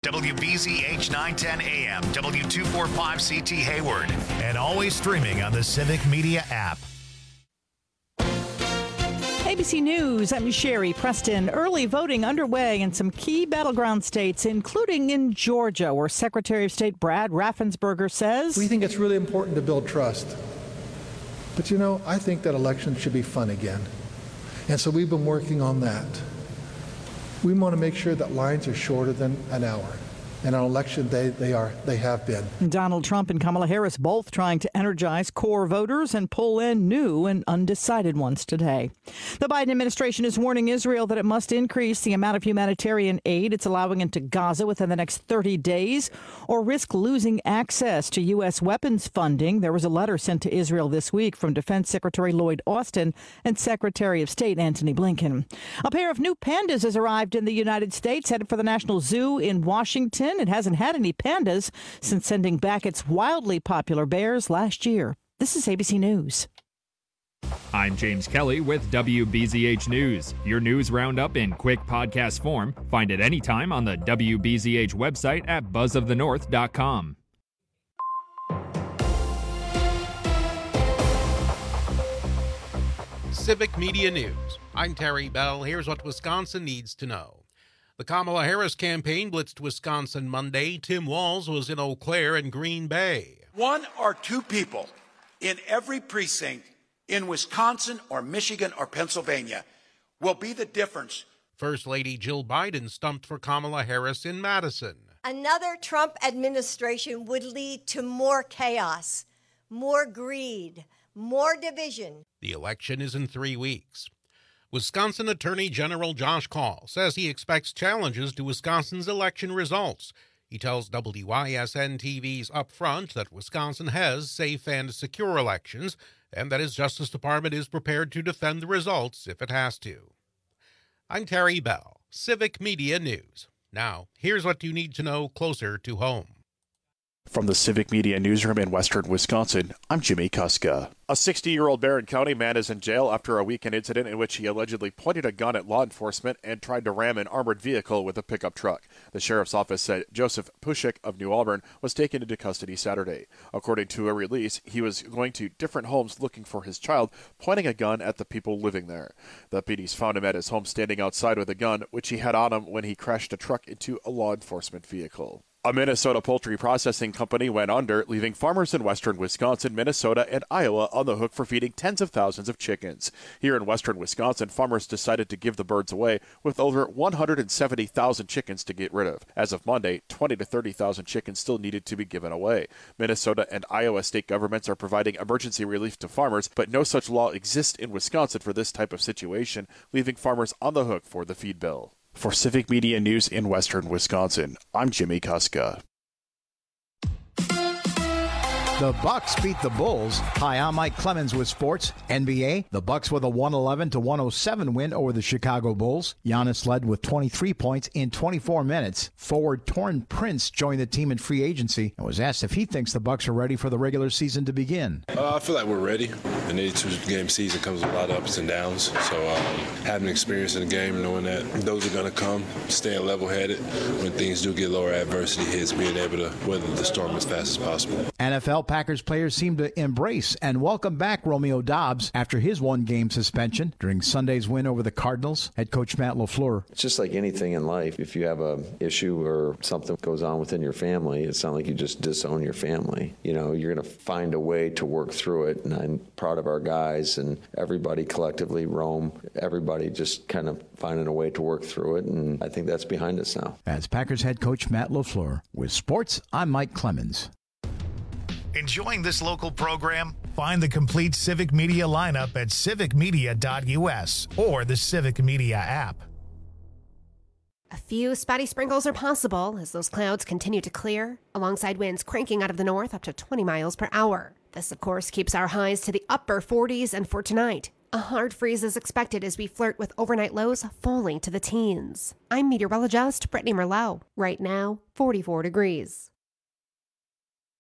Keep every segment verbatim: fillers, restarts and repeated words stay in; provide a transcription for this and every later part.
W B Z H nine ten A M, W two forty-five C T Hayward, and always streaming on the Civic Media app. A B C News, I'm Sherry Preston. Early voting underway in some key battleground states, including in Georgia, where Secretary of State Brad Raffensperger says, we think it's really important to build trust. But, you know, I think that elections should be fun again. And so we've been working on that. We want to make sure that lines are shorter than an hour. And on election day, they are. They have been. Donald Trump and Kamala Harris both trying to energize core voters and pull in new and undecided ones today. The Biden administration is warning Israel that it must increase the amount of humanitarian aid it's allowing into Gaza within the next thirty days or risk losing access to U S weapons funding. There was a letter sent to Israel this week from Defense Secretary Lloyd Austin and Secretary of State Antony Blinken. A pair of new pandas has arrived in the United States, headed for the National Zoo in Washington. It hasn't had any pandas since sending back its wildly popular bears last year. This is A B C News. I'm James Kelly with W B Z H News. Your news roundup in quick podcast form. Find it anytime on the W B Z H website at buzz of the north dot com. Civic Media News. I'm Terry Bell. Here's what Wisconsin needs to know. The Kamala Harris campaign blitzed Wisconsin Monday. Tim Walz was in Eau Claire and Green Bay. One or two people in every precinct in Wisconsin or Michigan or Pennsylvania will be the difference. First Lady Jill Biden stumped for Kamala Harris in Madison. Another Trump administration would lead to more chaos, more greed, more division. The election is in three weeks. Wisconsin Attorney General Josh Kaul says he expects challenges to Wisconsin's election results. He tells W Y S N T V's Upfront that Wisconsin has safe and secure elections and that his Justice Department is prepared to defend the results if it has to. I'm Terry Bell, Civic Media News. Now, here's what you need to know closer to home. From the Civic Media Newsroom in western Wisconsin, I'm Jimmy Kuska. A sixty-year-old Barron County man is in jail after a weekend incident in which he allegedly pointed a gun at law enforcement and tried to ram an armored vehicle with a pickup truck. The sheriff's office said Joseph Pushik of New Albern was taken into custody Saturday. According to a release, he was going to different homes looking for his child, pointing a gun at the people living there. The Deputies found him at his home standing outside with a gun, which he had on him when he crashed a truck into a law enforcement vehicle. A Minnesota poultry processing company went under, leaving farmers in western Wisconsin, Minnesota, and Iowa on the hook for feeding tens of thousands of chickens. Here in western Wisconsin, farmers decided to give the birds away with over one hundred seventy thousand chickens to get rid of. As of Monday, twenty to thirty thousand chickens still needed to be given away. Minnesota and Iowa state governments are providing emergency relief to farmers, but no such law exists in Wisconsin for this type of situation, leaving farmers on the hook for the feed bill. For Civic Media News in western Wisconsin, I'm Jimmy Kuska. The Bucks beat the Bulls. Hi, I'm Mike Clemens with sports. N B A, the Bucks with a one eleven to one oh seven win over the Chicago Bulls. Giannis led with twenty-three points in twenty-four minutes. Forward Torrin Prince joined the team in free agency and was asked if he thinks the Bucks are ready for the regular season to begin. Uh, I feel like we're ready. An eighty-two game season comes with a lot of ups and downs. So um, having experience in the game, knowing that those are going to come, staying level-headed when things do get lower, adversity hits, being able to weather the storm as fast as possible. N F L Packers players seem to embrace and welcome back Romeo Doubs after his one-game suspension during Sunday's win over the Cardinals. Head coach Matt LaFleur. It's just like anything in life. If you have an issue or something goes on within your family, it's not like you just disown your family. You know, you're going to find a way to work through it, and I'm proud of our guys and everybody collectively, Rome, everybody just kind of finding a way to work through it, and I think that's behind us now. As Packers head coach Matt LaFleur. With sports, I'm Mike Clemens. Enjoying this local program? Find the complete Civic Media lineup at civic media dot u s or the Civic Media app. A few spotty sprinkles are possible as those clouds continue to clear, alongside winds cranking out of the north up to twenty miles per hour. This, of course, keeps our highs to the upper forties, and for tonight, a hard freeze is expected as we flirt with overnight lows falling to the teens. I'm meteorologist Brittany Merlot. Right now, forty-four degrees.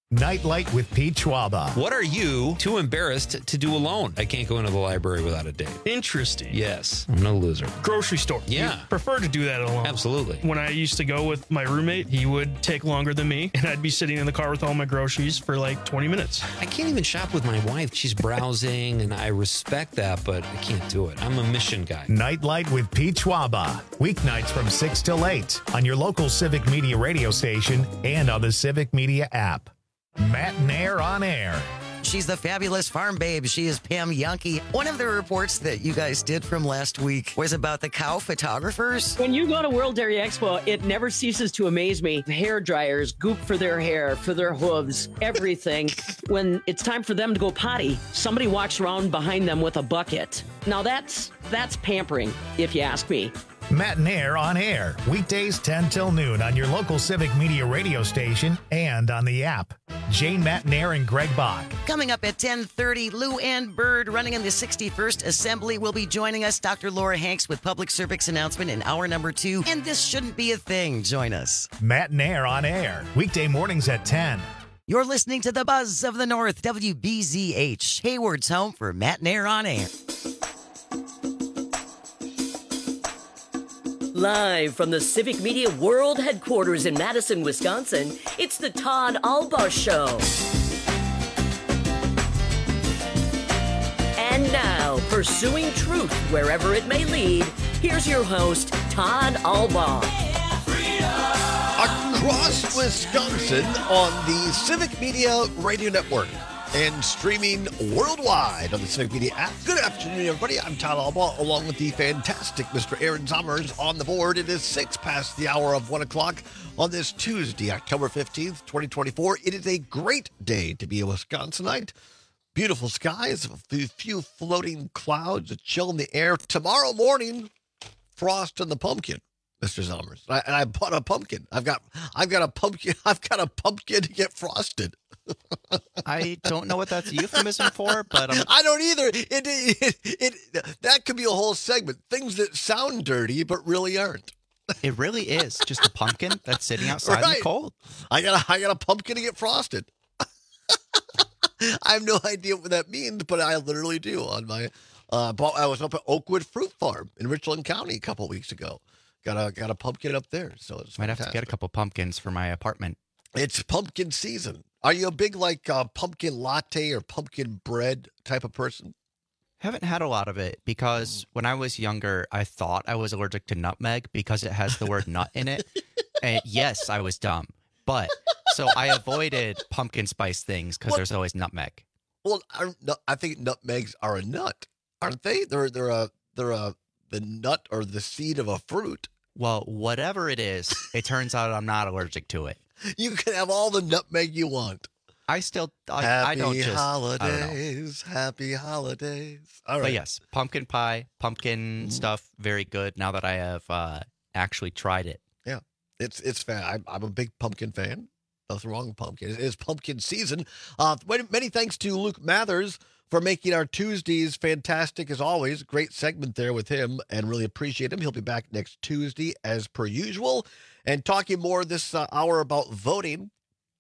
Nightlight with Pete Schwaba. What are you too embarrassed to do alone? I can't go into the library without a date. Interesting. Yes, I'm no loser. Grocery store. Yeah. You prefer to do that alone. Absolutely. When I used to go with my roommate, he would take longer than me, and I'd be sitting in the car with all my groceries for like twenty minutes. I can't even shop with my wife. She's browsing, and I respect that, but I can't do it. I'm a mission guy. Nightlight with Pete Schwaba. Weeknights from six till eight on your local Civic Media radio station and on the Civic Media app. Matt Nair on air. She's the fabulous farm babe. She is Pam Yankee. One of the reports that you guys did from last week was about the cow photographers. When you go to World Dairy Expo, it never ceases to amaze me. Hair dryers, goop for their hair, for their hooves, everything. When it's time for them to go potty, somebody walks around behind them with a bucket. Now that's that's pampering, if you ask me. Matt Nair on air. Weekdays ten till noon on your local Civic Media radio station and on the app. Jane Matt Nair and Greg Bach. Coming up at ten thirty, Lou Ann Bird, running in the sixty-first Assembly, will be joining us. Doctor Laura Hanks with Public Service Announcement in hour number two. And this shouldn't be a thing. Join us. Matt Nair on air. Weekday mornings at ten. You're listening to the Buzz of the North, W B Z H. Hayward's home for Matt Nair on air. Live from the Civic Media World Headquarters in Madison, Wisconsin, it's the Todd Albaugh Show. And now, pursuing truth wherever it may lead, here's your host, Todd Albaugh. Across Wisconsin on the Civic Media Radio Network and streaming worldwide on the Civic Media app. Good afternoon, everybody. I'm Todd Albaugh, along with the fantastic Mister Aaron Zommers on the board. It is six past the hour of one o'clock on this Tuesday, October fifteenth, twenty twenty-four. It is a great day to be a Wisconsinite. Beautiful skies, a few floating clouds, a chill in the air. Tomorrow morning, frost in the pumpkin, Mister Zommers. I, and I bought a pumpkin. I've got, I've got a pumpkin. I've got a pumpkin to get frosted. I don't know what that's a euphemism for, but I'm... I don't either. It, it, it, it that could be a whole segment. Things that sound dirty but really aren't. It really is just a pumpkin that's sitting outside right. in the cold. I got a, I got a pumpkin to get frosted. I have no idea what that means, but I literally do. On my, uh, I was up at Oakwood Fruit Farm in Richland County a couple weeks ago. Got a got a pumpkin up there, so it's might fantastic. have to get a couple pumpkins for my apartment. It's pumpkin season. Are you a big like uh, pumpkin latte or pumpkin bread type of person? Haven't had a lot of it because when I was younger, I thought I was allergic to nutmeg because it has the word nut in it. And yes, I was dumb. But so I avoided pumpkin spice things because there's always nutmeg. Well, I, I think nutmegs are a nut, aren't they? They're they're a they're a the nut or the seed of a fruit. Well, whatever it is, it turns out I'm not allergic to it. You can have all the nutmeg you want. I still, I, happy I don't just, holidays, I happy holidays. All right. But yes, pumpkin pie, pumpkin mm. stuff, very good. Now that I have uh, actually tried it. Yeah, it's it's fan. I'm, I'm a big pumpkin fan. Nothing wrong with pumpkin. It is pumpkin season. Uh, many thanks to Luke Mathers for making our Tuesdays fantastic as always. Great segment there with him and really appreciate him. He'll be back next Tuesday as per usual and talking more this uh, hour about voting,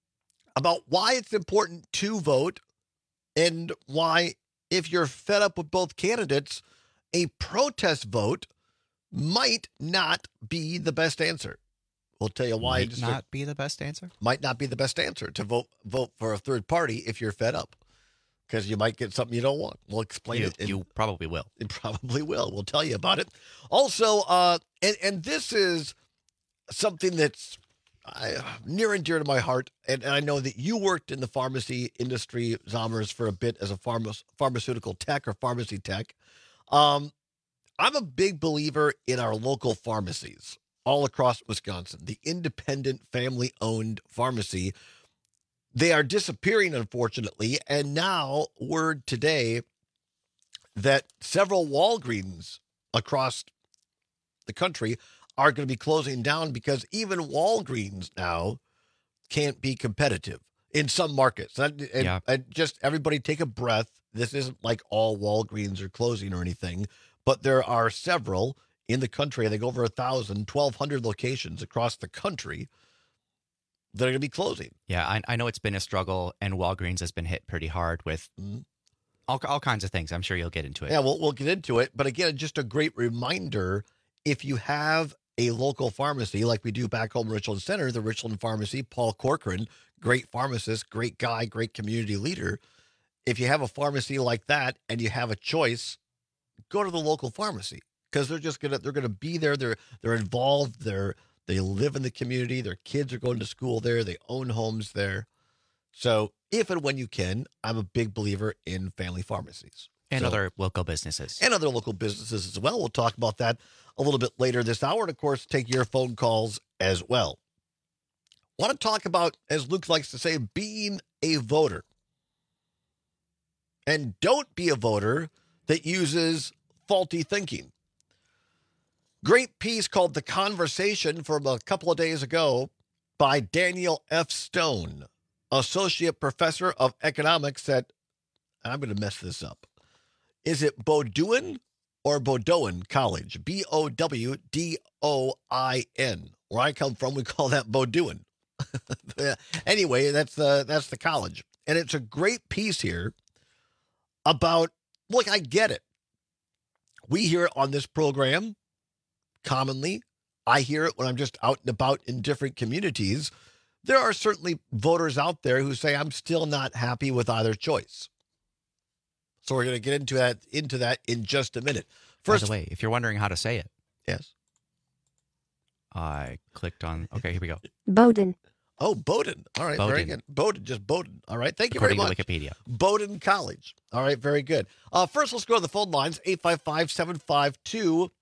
about why it's important to vote and why if you're fed up with both candidates, a protest vote might not be the best answer. We'll tell you why. Might not be the best answer? Might not be the best answer to vote vote for a third party if you're fed up. Because you might get something you don't want. We'll explain you, it. You probably will. It probably will. We'll tell you about it. Also, uh, and, and this is something that's uh, near and dear to my heart. And, and I know that you worked in the pharmacy industry, Zommers, for a bit as a pharma, pharmaceutical tech or pharmacy tech. Um, I'm a big believer in our local pharmacies all across Wisconsin, the independent family-owned pharmacy. They are disappearing, unfortunately, and now word today that several Walgreens across the country are going to be closing down because even Walgreens now can't be competitive in some markets. And, and, yeah. and just everybody take a breath. This isn't like all Walgreens are closing or anything, but there are several in the country. I think over a thousand, twelve hundred locations across the country that are going to be closing. Yeah, I, I know it's been a struggle, and Walgreens has been hit pretty hard with mm-hmm. all, all kinds of things. I'm sure you'll get into it. Yeah, we'll, we'll get into it. But again, just a great reminder, if you have a local pharmacy like we do back home in Richland Center, the Richland Pharmacy, Paul Corcoran, great pharmacist, great guy, great community leader. If you have a pharmacy like that and you have a choice, go to the local pharmacy because they're just gonna they're gonna be there. They're they're involved. They're they live in the community. Their kids are going to school there. They own homes there. So if and when you can, I'm a big believer in family pharmacies. And so, other local businesses. And other local businesses as well. We'll talk about that a little bit later this hour. And, of course, take your phone calls as well. Want to talk about, as Luke likes to say, being a voter. And don't be a voter that uses faulty thinking. Great piece called The Conversation from a couple of days ago by Daniel F. Stone, Associate Professor of Economics at, I'm going to mess this up. Is it Bowdoin or Bowdoin College? B O W D O I N. Where I come from, we call that Bowdoin. Anyway, that's the, that's the college. And it's a great piece here about, look, I get it. We hear it on this program commonly. I hear it when I'm just out and about in different communities. There are certainly voters out there who say, I'm still not happy with either choice. So we're going to get into that into that in just a minute. First, by the way, if you're wondering how to say it. Yes. I clicked on, okay, here we go. Bowdoin. Oh, Bowdoin. All right, Bowdoin. very good. Bowdoin, just Bowdoin. All right, thank you According very much. to Wikipedia. Bowdoin College. All right, very good. Uh, first, let's go to the phone lines, eight five five, seven five two,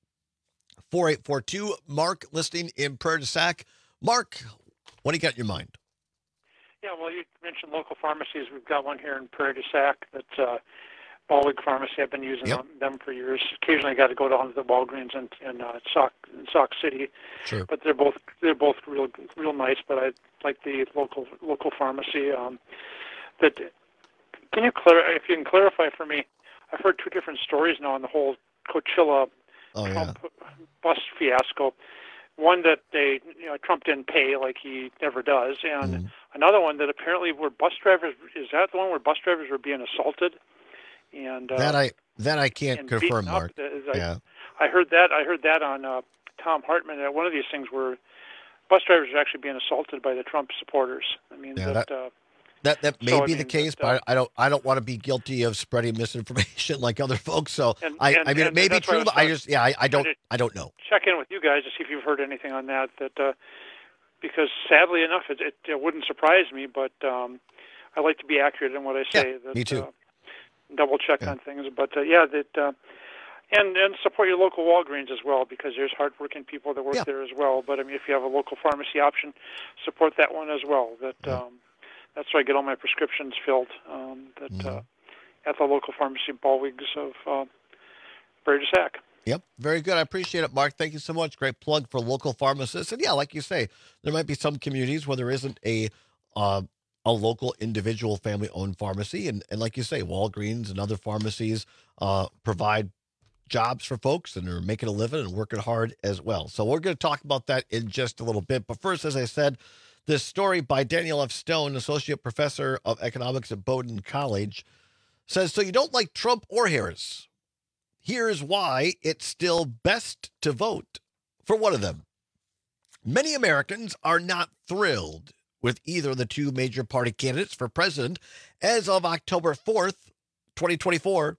four eight four two. Mark, listening in Prairie du Sac. Mark, what do you got in your mind? Yeah, well, you mentioned local pharmacies. We've got one here in Prairie du Sac that's uh, Baldwin Pharmacy. I've been using Yep. them, them for years. Occasionally, I got to go down to the Walgreens in, in uh, Sauk, in Sauk City. Sure. But they're both they're both real real nice. But I like the local local pharmacy. Um, that can you clar- if you can clarify for me? I've heard two different stories now on the whole Coachella Oh, yeah. Trump bus fiasco. One that they, you know, Trump didn't pay like he never does, and Mm-hmm. another one that apparently were bus drivers. Is that the one where bus drivers were being assaulted? And uh, That I that I can't and confirm, beaten up? Mark. Is- I, Yeah. I heard that. I heard that on uh, Tom Hartman at one of these things where bus drivers are actually being assaulted by the Trump supporters. I mean, Yeah, that, that- uh, That that may So, I be the mean, case, that, uh, but I don't I don't want to be guilty of spreading misinformation like other folks. So And- I, and- I mean it and may be that's why I true, was but I trying- just yeah I, I don't trying to I don't know. check in with you guys to see if you've heard anything on that. That uh, because sadly enough, it, it, it wouldn't surprise me, but um, I like to be accurate in what I say. Yeah, that, me too. Uh, double check on things, but uh, yeah, that uh, and and support your local Walgreens as well, because there's hardworking people that work Yeah. there as well. But I mean, if you have a local pharmacy option, support that one as well. That um, that's where I get all my prescriptions filled. Um, that Mm-hmm. uh, at the local pharmacy Ballwigs of uh, Prairie du Sac. Yep, very good. I appreciate it, Mark. Thank you so much. Great plug for local pharmacists. And yeah, like you say, there might be some communities where there isn't a uh, a local individual family-owned pharmacy, and and like you say, Walgreens and other pharmacies uh, provide jobs for folks and are making a living and working hard as well. So we're going to talk about that in just a little bit. But first, as I said, this story by Daniel F. Stone, Associate Professor of Economics at Bowdoin College, says, so you don't like Trump or Harris. Here's why it's still best to vote for one of them. Many Americans are not thrilled with either of the two major party candidates for president. As of October fourth, twenty twenty-four,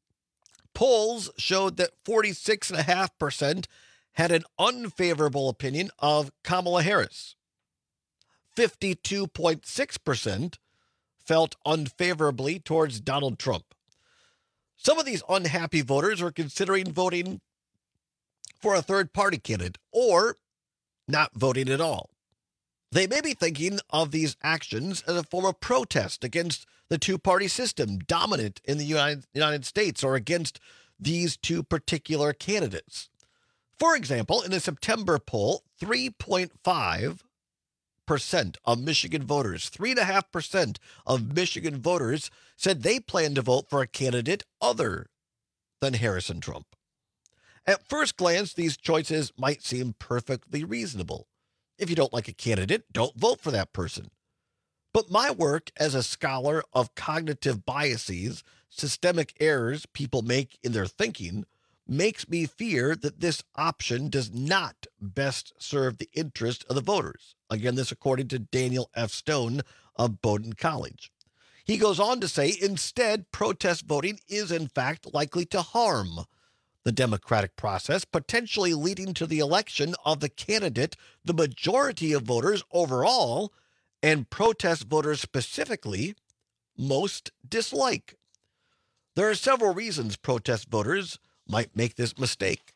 polls showed that forty-six point five percent had an unfavorable opinion of Kamala Harris. fifty-two point six percent felt unfavorably towards Donald Trump. Some of these unhappy voters are considering voting for a third-party candidate or not voting at all. They may be thinking of these actions as a form of protest against the two-party system dominant in the United, United States or against these two particular candidates. For example, in a September poll, three point five percent of Michigan voters, three point five percent of Michigan voters said they plan to vote for a candidate other than Harris and Trump. At first glance, these choices might seem perfectly reasonable. If you don't like a candidate, don't vote for that person. But my work as a scholar of cognitive biases, systemic errors people make in their thinking, makes me fear that this option does not best serve the interest of the voters. Again, this according to Daniel F. Stone of Bowdoin College. He goes on to say, instead, protest voting is in fact likely to harm the democratic process, potentially leading to the election of the candidate the majority of voters overall, and protest voters specifically, most dislike. There are several reasons protest voters might make this mistake.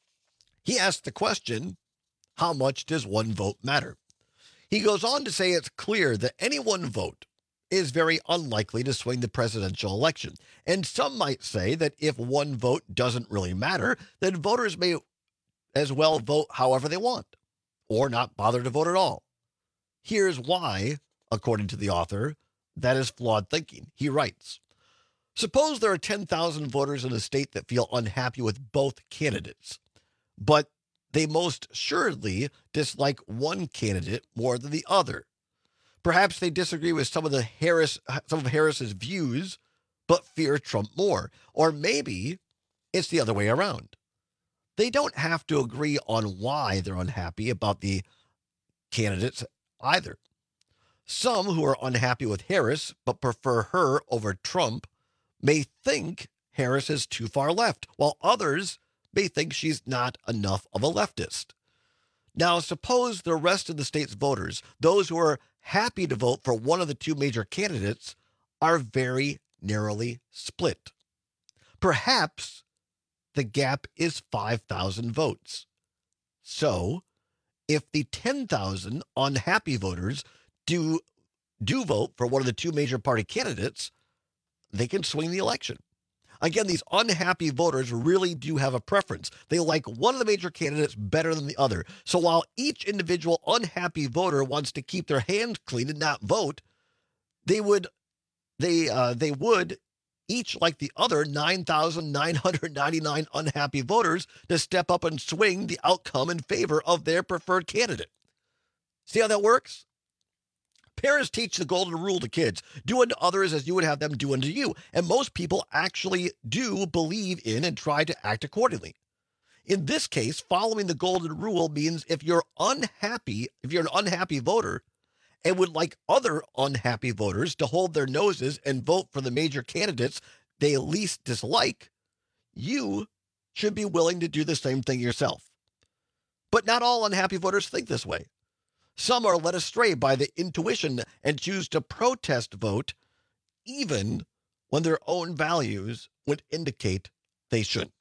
He asked the question, how much does one vote matter? He goes on to say it's clear that any one vote is very unlikely to swing the presidential election. And some might say that if one vote doesn't really matter, then voters may as well vote however they want, or not bother to vote at all. Here's why, according to the author, that is flawed thinking. He writes, suppose there are ten thousand voters in a state that feel unhappy with both candidates, but they most assuredly dislike one candidate more than the other. Perhaps they disagree with some of the Harris, some of Harris's views, but fear Trump more. Or maybe it's the other way around. They don't have to agree on why they're unhappy about the candidates either. Some who are unhappy with Harris but prefer her over Trump may think Harris is too far left, while others may think she's not enough of a leftist. Now, suppose the rest of the state's voters, those who are happy to vote for one of the two major candidates, are very narrowly split. Perhaps the gap is five thousand votes. So, if the ten thousand unhappy voters do, do vote for one of the two major party candidates, they can swing the election. Again, these unhappy voters really do have a preference. They like one of the major candidates better than the other. So while each individual unhappy voter wants to keep their hands clean and not vote, they would they uh, they would each like the other nine thousand nine hundred ninety-nine unhappy voters to step up and swing the outcome in favor of their preferred candidate. See how that works? Parents teach the golden rule to kids. Do unto others as you would have them do unto you. And most people actually do believe in and try to act accordingly. In this case, following the golden rule means if you're unhappy, if you're an unhappy voter and would like other unhappy voters to hold their noses and vote for the major candidates they least dislike, you should be willing to do the same thing yourself. But not all unhappy voters think this way. Some are led astray by the intuition and choose to protest vote, even when their own values would indicate they shouldn't.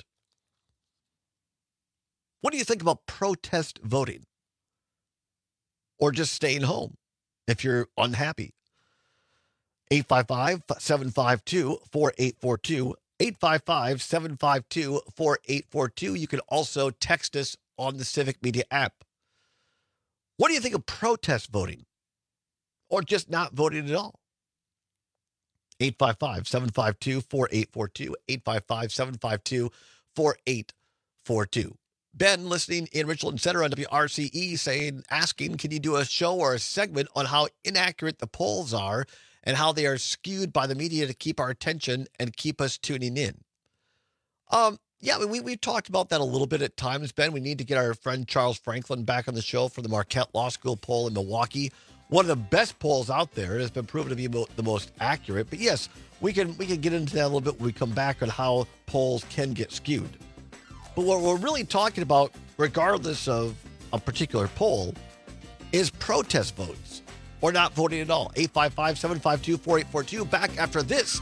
What do you think about protest voting? Or just staying home if you're unhappy? eight five five, seven five two, four eight four two, eight five five, seven five two, four eight four two. You can also text us on the Civic Media app. What do you think of protest voting? Or just not voting at all? eight five five, seven five two, four eight four two, eight five five, seven five two, four eight four two. Ben, listening in Richland Center on W R C E, saying, asking, can you do a show or a segment on how inaccurate the polls are and how they are skewed by the media to keep our attention and keep us tuning in? Um, Yeah, we, we talked about that a little bit at times, Ben. We need to get our friend Charles Franklin back on the show for the Marquette Law School poll in Milwaukee. One of the best polls out there. It has been proven to be mo- the most accurate. But yes, we can we can get into that a little bit when we come back on how polls can get skewed. But what we're really talking about, regardless of a particular poll, is protest votes or not voting at all. eight five five, seven five two, four eight four two. Back after this.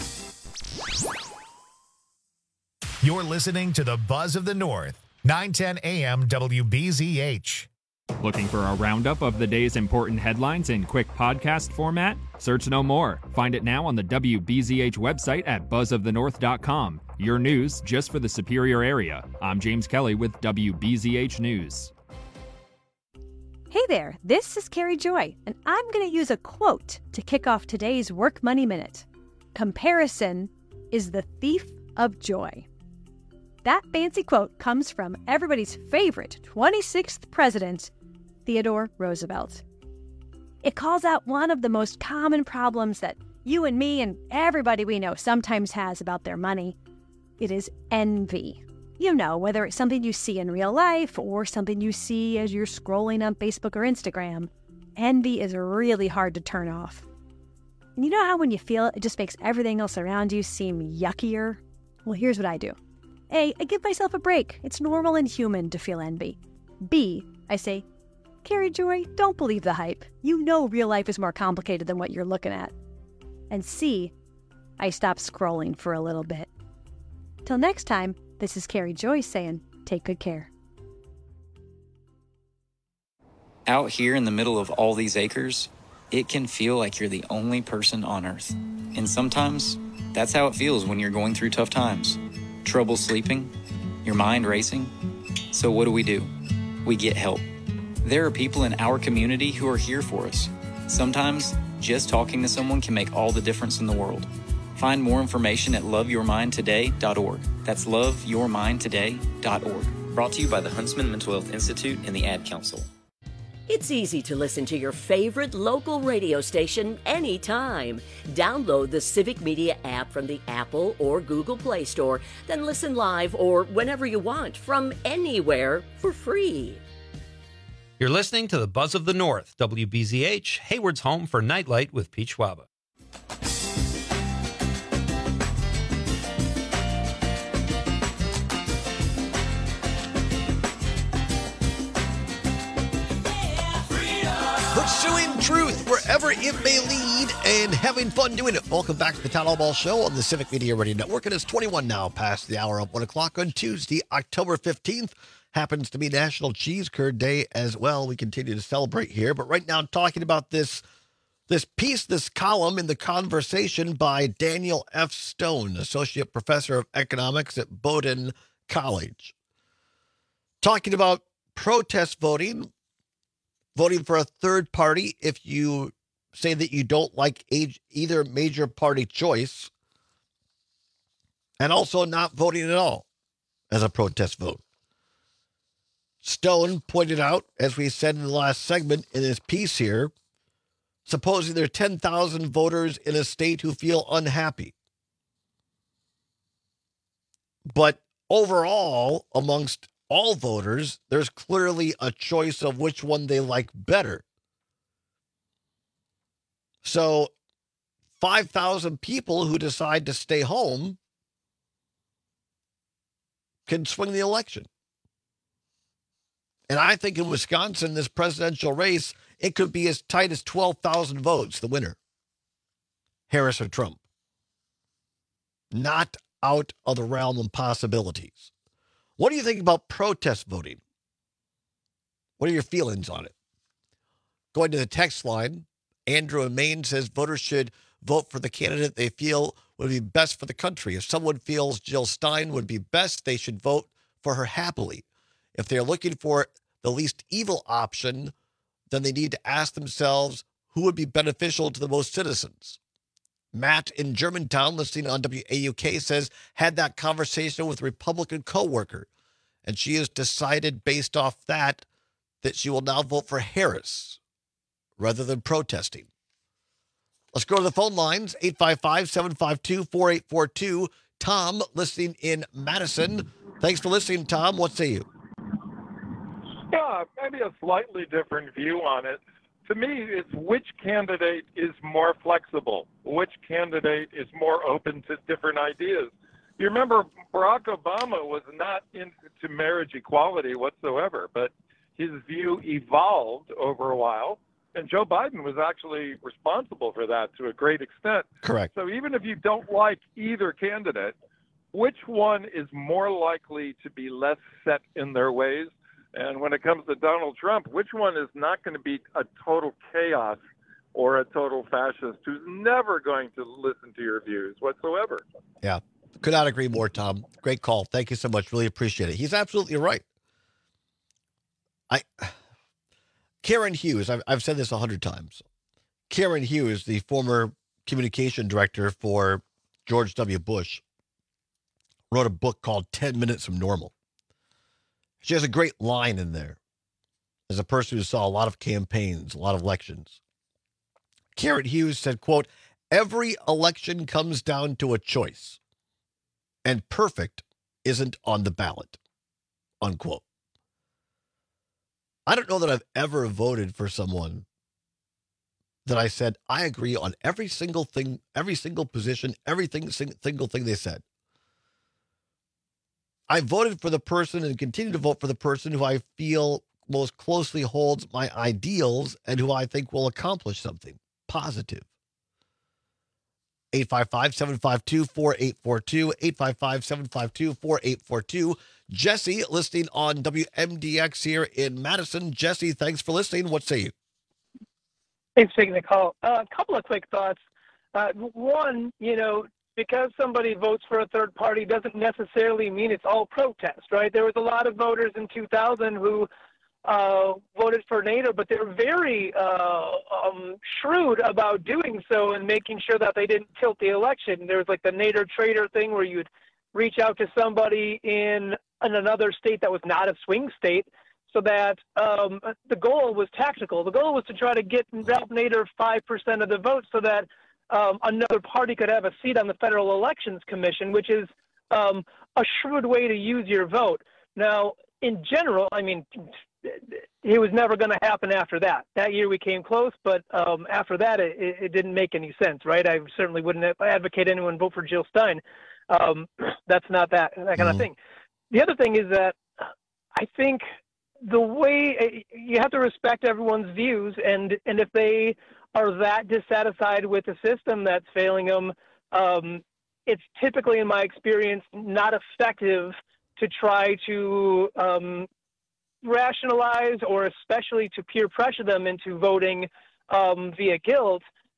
You're listening to the Buzz of the North, nine ten A M W B Z H. Looking for a roundup of the day's important headlines in quick podcast format? Search no more. Find it now on the W B Z H website at buzz of the north dot com. Your news just for the Superior area. I'm James Kelly with W B Z H News. Hey there, this is Carrie Joy, and I'm going to use a quote to kick off today's Work Money Minute. Comparison is the thief of joy. That fancy quote comes from everybody's favorite twenty-sixth president, Theodore Roosevelt. It calls out one of the most common problems that you and me and everybody we know sometimes has about their money. It is envy. You know, whether it's something you see in real life or something you see as you're scrolling on Facebook or Instagram, envy is really hard to turn off. And you know how when you feel it, it just makes everything else around you seem yuckier? Well, here's what I do. A, I give myself a break. It's normal and human to feel envy. B, I say, Carrie Joy, don't believe the hype. You know real life is more complicated than what you're looking at. And C, I stop scrolling for a little bit. Till next time, this is Carrie Joy saying, take good care. Out here in the middle of all these acres, it can feel like you're the only person on Earth. And sometimes, that's how it feels when you're going through tough times. Trouble sleeping, your mind racing. So what do we do? We get help. There are people in our community who are here for us. Sometimes, just talking to someone can make all the difference in the world. Find more information at love your mind today dot org. That's love your mind today dot org. Brought to you by the Huntsman Mental Health Institute and the Ad Council. It's easy to listen to your favorite local radio station anytime. Download the Civic Media app from the Apple or Google Play Store, then listen live or whenever you want from anywhere for free. You're listening to the Buzz of the North, W B Z H, Hayward's home for Nightlight with Pete Schwaba. Pursuing truth wherever it may lead and having fun doing it. Welcome back to the Town Hall Ball Show on the Civic Media Radio Network. It is twenty-one now past the hour of one o'clock on Tuesday, October fifteenth. Happens to be National Cheese Curd Day as well. We continue to celebrate here. But right now, talking about this, this piece, this column in The Conversation by Daniel F. Stone, Associate Professor of Economics at Bowdoin College. Talking about protest voting, voting for a third party if you say that you don't like age, either major party choice, and also not voting at all as a protest vote. Stone pointed out, as we said in the last segment in his piece here, supposing there are ten thousand voters in a state who feel unhappy. But overall, amongst all voters, there's clearly a choice of which one they like better. So five thousand people who decide to stay home can swing the election. And I think in Wisconsin, this presidential race, it could be as tight as twelve thousand votes, the winner. Harris or Trump. Not out of the realm of possibilities. What do you think about protest voting? What are your feelings on it? Going to the text line, Andrew in Maine says voters should vote for the candidate they feel would be best for the country. If someone feels Jill Stein would be best, they should vote for her happily. If they're looking for the least evil option, then they need to ask themselves who would be beneficial to the most citizens. Matt in Germantown, listening on W A U K, says, had that conversation with a Republican coworker, and she has decided based off that that she will now vote for Harris rather than protesting. Let's go to the phone lines, eight five five, seven five two, four eight four two. Tom, listening in Madison. Thanks for listening, Tom. What say you? Yeah, maybe a slightly different view on it. To me, it's which candidate is more flexible, which candidate is more open to different ideas. You remember Barack Obama was not into marriage equality whatsoever, but his view evolved over a while, and Joe Biden was actually responsible for that to a great extent. Correct. So even if you don't like either candidate, which one is more likely to be less set in their ways? And when it comes to Donald Trump, which one is not going to be a total chaos or a total fascist who's never going to listen to your views whatsoever? Yeah, could not agree more, Tom. Great call. Thank you so much. Really appreciate it. He's absolutely right. I, Karen Hughes, I've, I've said this a hundred times. Karen Hughes, the former communication director for George W. Bush, wrote a book called ten minutes from Normal. She has a great line in there. as a person who saw a lot of campaigns, a lot of elections. Karen Hughes said, quote, every election comes down to a choice, and perfect isn't on the ballot, unquote. I don't know that I've ever voted for someone that I said, I agree on every single thing, every single position, everything, single thing they said. I voted for the person and continue to vote for the person who I feel most closely holds my ideals and who I think will accomplish something positive. eight five five, seven five two, four eight four two, eight five five, seven five two, four eight four two. Jesse, listening on W M D X here in Madison. Jesse, thanks for listening. What say you? Thanks for taking the call. Uh, a couple of quick thoughts. Uh, one, you know, because somebody votes for a third party doesn't necessarily mean it's all protest, right? There was a lot of voters in two thousand who uh, voted for Nader, but they're very uh, um, shrewd about doing so and making sure that they didn't tilt the election. There was like the Nader traitor thing where you'd reach out to somebody in, in another state that was not a swing state, so that um, the goal was tactical. The goal was to try to get Ralph Nader five percent of the vote so that um, another party could have a seat on the Federal Elections Commission, which is um, a shrewd way to use your vote. Now, in general, I mean, it was never going to happen after that. That year we came close, but um, after that, it, it didn't make any sense, right? I certainly wouldn't advocate anyone vote for Jill Stein. Um, that's not that, that kind mm. of thing. The other thing is that I think the way you have to respect everyone's views, and, and if they are that dissatisfied with the system that's failing them, um, it's typically, in my experience, not effective to try to um, rationalize or especially to peer pressure them into voting um, via guilt.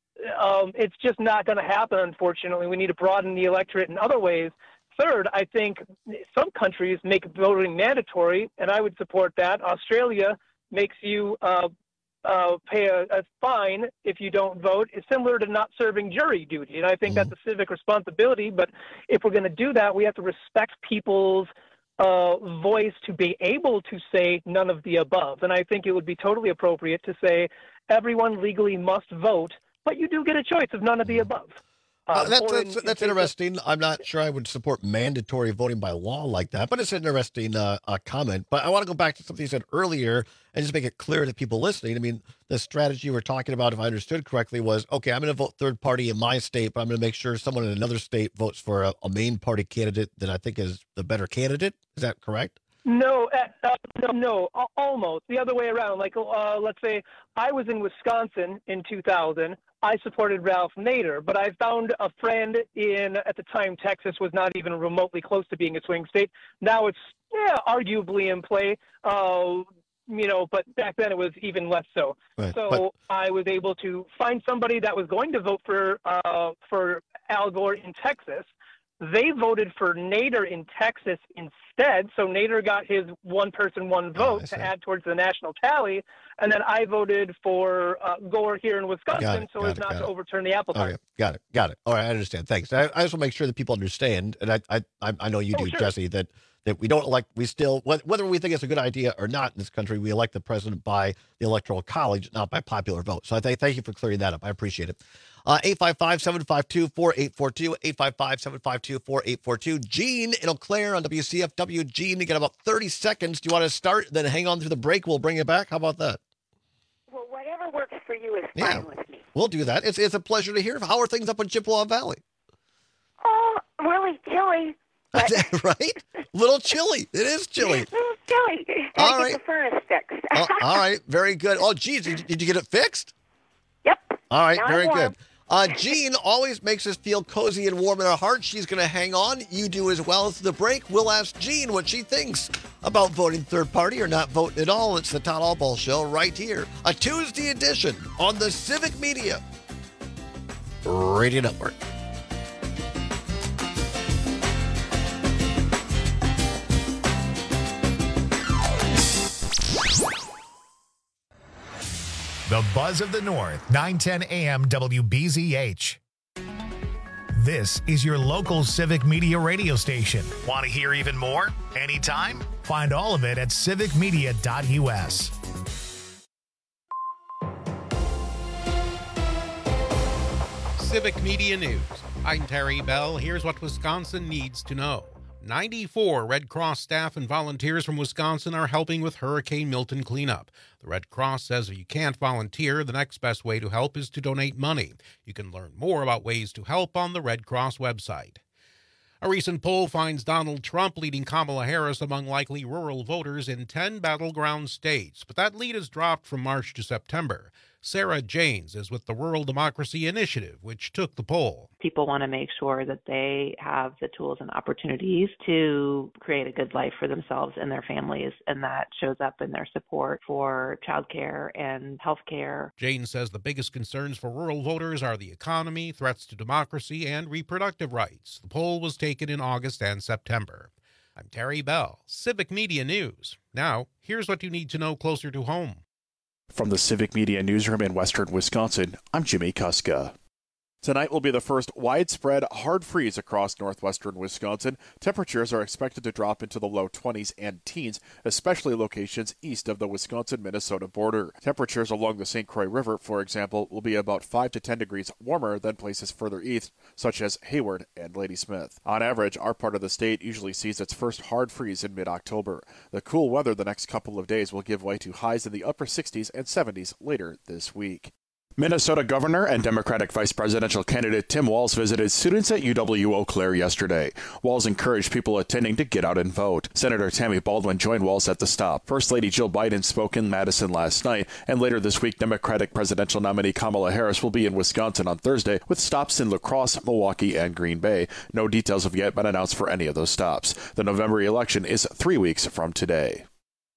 Um, it's just not going to happen, unfortunately. We need to broaden the electorate in other ways. Third, I think some countries make voting mandatory, and I would support that. Australia makes you uh, uh, pay a, a fine if you don't vote. It's similar to not serving jury duty, and I think mm-hmm. that's a civic responsibility. But if we're going to do that, we have to respect people's uh, voice to be able to say none of the above. And I think it would be totally appropriate to say everyone legally must vote, but you do get a choice of none of the above. Uh, Um, that's or that's, in- that's in- interesting. I'm not sure I would support mandatory voting by law like that, but it's an interesting uh, uh, comment. But I want to go back to something you said earlier and just make it clear to people listening. I mean, the strategy you were talking about, if I understood correctly, was, okay, I'm going to vote third party in my state, but I'm going to make sure someone in another state votes for a, a main party candidate that I think is the better candidate. Is that correct? No, uh, uh, no, no, al- almost the other way around. Like, uh, let's say I was in Wisconsin in two thousand. I supported Ralph Nader, but I found a friend in, at the time, Texas was not even remotely close to being a swing state. Now it's, yeah, arguably in play, uh, you know, but back then it was even less so. Right, so but- I was able to find somebody that was going to vote for, uh, for Al Gore in Texas. They voted for Nader in Texas instead, so Nader got his one person, one vote Oh, to add towards the national tally, and then I voted for uh, Gore here in Wisconsin Got it, so got as it, not got to it. overturn the apple cart. Okay, got it, got it. All right, I understand. Thanks. I, I just want to make sure that people understand, and I I, I I know you Oh, do, sure. Jesse, that that we don't elect, we still, wh- whether we think it's a good idea or not in this country, we elect the president by the Electoral College, not by popular vote. So I th- thank you for clearing that up. I appreciate it. Uh, eight five five, seven five two, four eight four two, eight five five, seven five two, four eight four two. Gene in Eau Claire on W C F W. Gene, you got about thirty seconds. Do you want to start, then hang on through the break? We'll bring it back. How about that? Well, whatever works for you is Yeah. fine with me. We'll do that. It's, it's a pleasure to hear. How are things up in Chippewa Valley? Oh, really chilly. Right? Little chilly. It is chilly. A little chilly. Gotta All get right. the furnace fixed. Oh, all right. Very good. Oh, geez. Did, you- did you get it fixed? Yep. All right. Now I'm Very warm. good. Uh, Jean always makes us feel cozy and warm in our hearts. She's going to hang on. You do as well. Through the break, we'll ask Jean what she thinks about voting third party or not voting at all. It's the Todd Allball Show right here. A Tuesday edition on the Civic Media Radio Network. The Buzz of the North, nine ten A M W B Z H. This is your local Civic Media radio station. Want to hear even more? Anytime? Find all of it at civic media dot U S. Civic Media News. I'm Terry Bell. Here's what Wisconsin needs to know. ninety-four Red Cross staff and volunteers from Wisconsin are helping with Hurricane Milton cleanup. The Red Cross says if you can't volunteer, the next best way to help is to donate money. You can learn more about ways to help on the Red Cross website. A recent poll finds Donald Trump leading Kamala Harris among likely rural voters in ten battleground states, but that lead has dropped from March to September. Sarah Janes is with the Rural Democracy Initiative, which took the poll. People want to make sure that they have the tools and opportunities to create a good life for themselves and their families, and that shows up in their support for childcare and health care. Janes says the biggest concerns for rural voters are the economy, threats to democracy, and reproductive rights. The poll was taken in August and September. I'm Terry Bell, Civic Media News. Now, here's what you need to know closer to home. From the Civic Media Newsroom in Western Wisconsin, I'm Jimmy Kuska. Tonight will be the first widespread hard freeze across northwestern Wisconsin. Temperatures are expected to drop into the low twenties and teens, especially locations east of the Wisconsin-Minnesota border. Temperatures along the Saint Croix River, for example, will be about five to ten degrees warmer than places further east, such as Hayward and Ladysmith. On average, our part of the state usually sees its first hard freeze in mid-October. The cool weather the next couple of days will give way to highs in the upper sixties and seventies later this week. Minnesota Governor and Democratic Vice Presidential candidate Tim Walz visited students at U W Eau Claire yesterday. Walz encouraged people attending to get out and vote. Senator Tammy Baldwin joined Walz at the stop. First Lady Jill Biden spoke in Madison last night, and later this week, Democratic presidential nominee Kamala Harris will be in Wisconsin on Thursday with stops in La Crosse, Milwaukee, and Green Bay. No details have yet been announced for any of those stops. The November election is three weeks from today.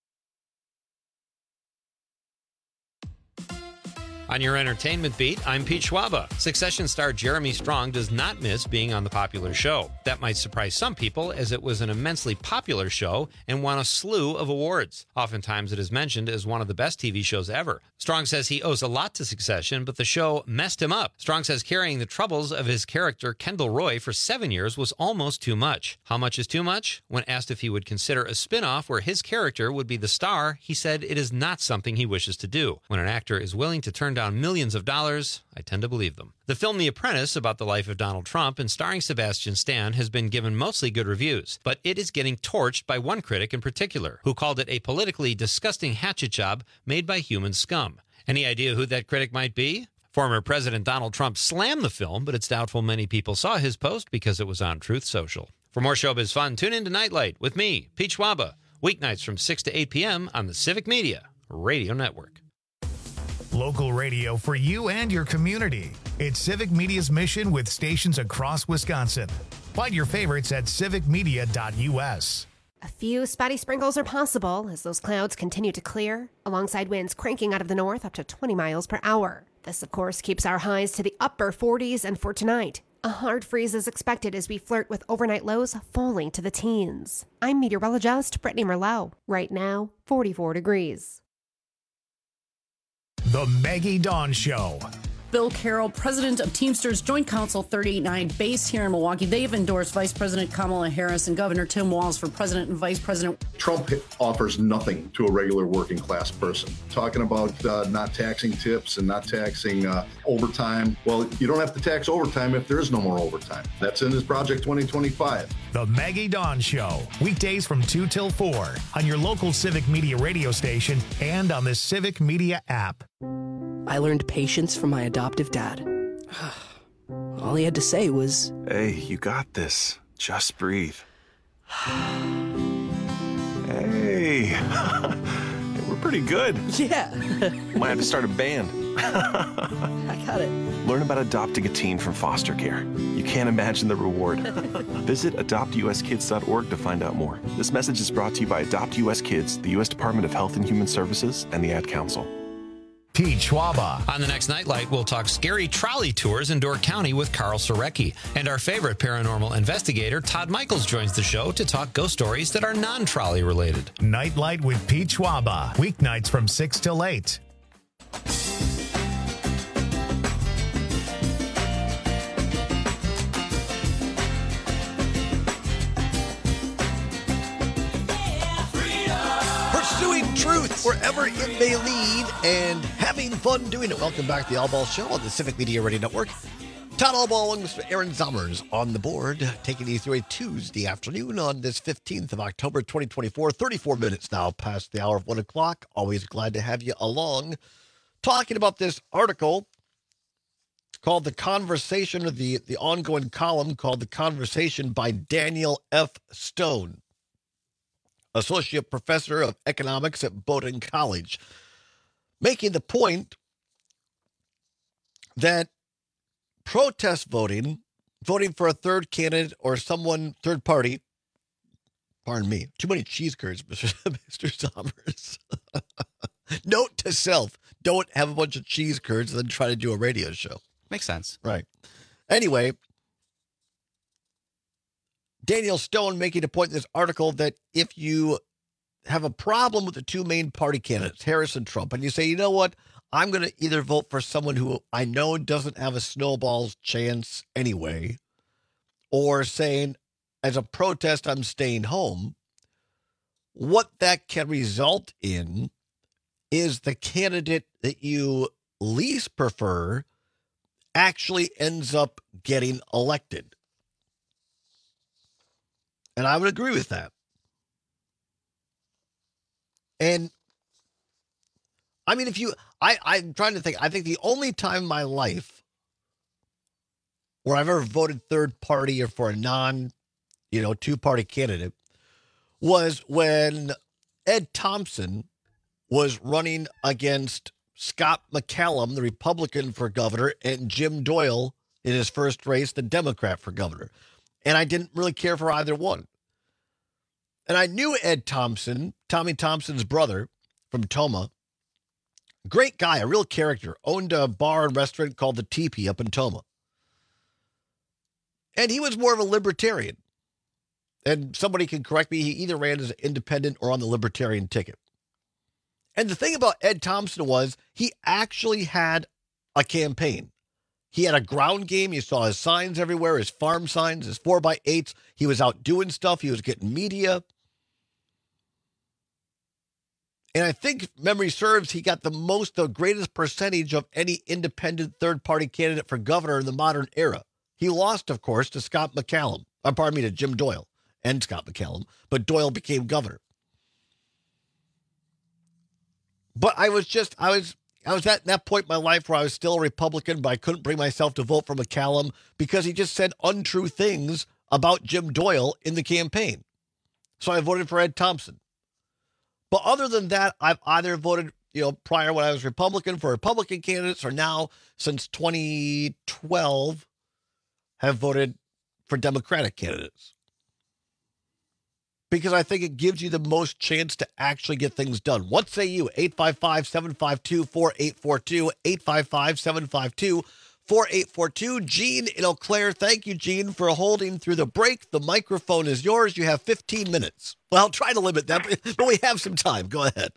On your entertainment beat, I'm Pete Schwaba. Succession star Jeremy Strong does not miss being on the popular show. That might surprise some people, as it was an immensely popular show and won a slew of awards. Oftentimes it is mentioned as one of the best T V shows ever. Strong says he owes a lot to Succession, but the show messed him up. Strong says carrying the troubles of his character Kendall Roy for seven years was almost too much. How much is too much? When asked if he would consider a spin-off where his character would be the star, he said it is not something he wishes to do. When an actor is willing to turn down millions of dollars, I tend to believe them. The film The Apprentice, about the life of Donald Trump and starring Sebastian Stan, has been given mostly good reviews, but it is getting torched by one critic in particular, who called it a politically disgusting hatchet job made by human scum. Any idea who that critic might be? Former President Donald Trump slammed the film, but it's doubtful many people saw his post because it was on Truth Social. For more showbiz fun, tune in to Nightlight with me, Pete Schwaba, weeknights from six to eight p.m. on the Civic Media Radio Network. Local radio for you and your community. It's Civic Media's mission with stations across Wisconsin. Find your favorites at civic media dot u s. A few spotty sprinkles are possible as those clouds continue to clear, alongside winds cranking out of the north up to twenty miles per hour. This, of course, keeps our highs to the upper forties, and for tonight, a hard freeze is expected as we flirt with overnight lows falling to the teens. I'm meteorologist Brittany Merlot. Right now, forty-four degrees. The Maggie Dawn Show. Bill Carroll, president of Teamsters Joint Council thirty-eight nine, based here in Milwaukee. They've endorsed Vice President Kamala Harris and Governor Tim Walz for president and vice president. Trump offers nothing to a regular working class person. Talking about uh, not taxing tips and not taxing uh, overtime. Well, you don't have to tax overtime if there is no more overtime. That's in his Project twenty twenty-five. The Maggie Dawn Show. Weekdays from two till four on your local Civic Media radio station and on the Civic Media app. I learned patience from my adoptive dad. All he had to say was, "Hey, you got this. Just breathe." Hey, we're pretty good. Yeah. Might have to start a band. I got it. Learn about adopting a teen from foster care. You can't imagine the reward. Visit adopt u s kids dot org to find out more. This message is brought to you by Adopt U S Kids, the U S Department of Health and Human Services, and the Ad Council. Pete Schwaba. On the next Nightlight, we'll talk scary trolley tours in Door County with Carl Sorecki. And our favorite paranormal investigator, Todd Michaels, joins the show to talk ghost stories that are non-trolley related. Nightlight with Pete Schwaba. Weeknights from six till eight. Truth wherever it may lead and having fun doing it. Welcome back to the All Ball Show on the Civic Media Radio Network. Town Hall Bowlings for Aaron Zommers on the board, taking you through a Tuesday afternoon on this fifteenth of October, twenty twenty-four. thirty-four minutes now past the hour of one o'clock. Always glad to have you along. Talking about this article called The Conversation, or the, the ongoing column called The Conversation by Daniel F. Stone, Associate Professor of Economics at Bowdoin College, making the point that protest voting, voting for a third candidate or someone, third party, pardon me, too many cheese curds, Mister Mister Sommers. Note to self, don't have a bunch of cheese curds and then try to do a radio show. Makes sense. Right. Anyway, Daniel Stone making a point in this article that if you have a problem with the two main party candidates, Harris and Trump, and you say, you know what, I'm going to either vote for someone who I know doesn't have a snowball's chance anyway, or saying, as a protest, I'm staying home, what that can result in is the candidate that you least prefer actually ends up getting elected. And I would agree with that. And I mean, if you, I, I'm trying to think, I think the only time in my life where I've ever voted third party or for a non, you know, two party candidate was when Ed Thompson was running against Scott McCallum, the Republican for governor, and Jim Doyle in his first race, the Democrat for governor. And I didn't really care for either one. And I knew Ed Thompson, Tommy Thompson's brother from Toma. Great guy, a real character. Owned a bar and restaurant called the Teepee up in Toma. And he was more of a libertarian. And somebody can correct me, he either ran as an independent or on the libertarian ticket. And the thing about Ed Thompson was he actually had a campaign. He had a ground game. You saw his signs everywhere, his farm signs, his four by eights. He was out doing stuff. He was getting media. And I think, if memory serves, he got the most, the greatest percentage of any independent third-party candidate for governor in the modern era. He lost, of course, to Scott McCallum. Uh, pardon me, to Jim Doyle and Scott McCallum. But Doyle became governor. But I was just, I was, I was at that point in my life where I was still a Republican, but I couldn't bring myself to vote for McCallum because he just said untrue things about Jim Doyle in the campaign. So I voted for Ed Thompson. But other than that, I've either voted, you know, prior when I was Republican for Republican candidates, or now since twenty twelve have voted for Democratic candidates. Because I think it gives you the most chance to actually get things done. What say you? eight five five, seven five two, four eight four two, eight five five, seven five two, four eight four two. Gene in Eau Claire, thank you, Gene, for holding through the break. The microphone is yours. You have fifteen minutes. Well, I'll try to limit that, but we have some time. Go ahead.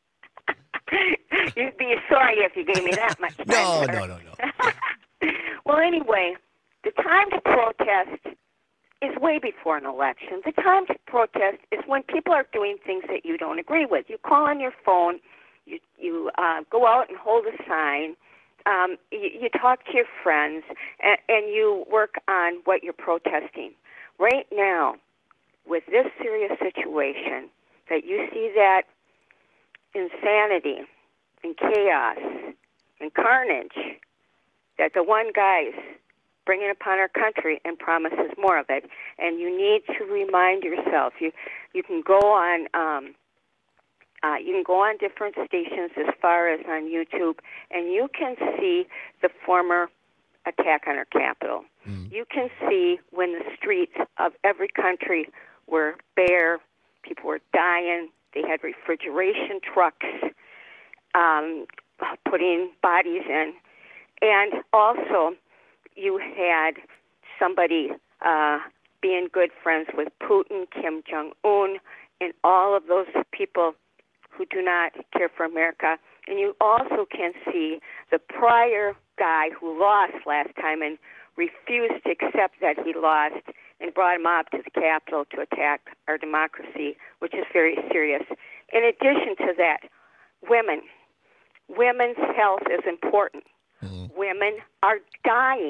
You'd be sorry if you gave me that much time. No, no, no, no. Well, anyway, the time to protest is way before an election. The time to protest is when people are doing things that you don't agree with. You call on your phone, you you uh, go out and hold a sign, um, you, you talk to your friends, and, and you work on what you're protesting. Right now, with this serious situation, that you see that insanity and chaos and carnage that the one guy's bringing upon our country and promises more of it. And you need to remind yourself. You you can go on um, uh, you can go on different stations as far as on YouTube, and you can see the former attack on our capital. Mm. You can see when the streets of every country were bare, people were dying. They had refrigeration trucks um, putting bodies in, and also you had somebody uh, being good friends with Putin, Kim Jong-un, and all of those people who do not care for America. And you also can see the prior guy who lost last time and refused to accept that he lost and brought him up to the Capitol to attack our democracy, which is very serious. In addition to that, women. Women's health is important. Mm-hmm. Women are dying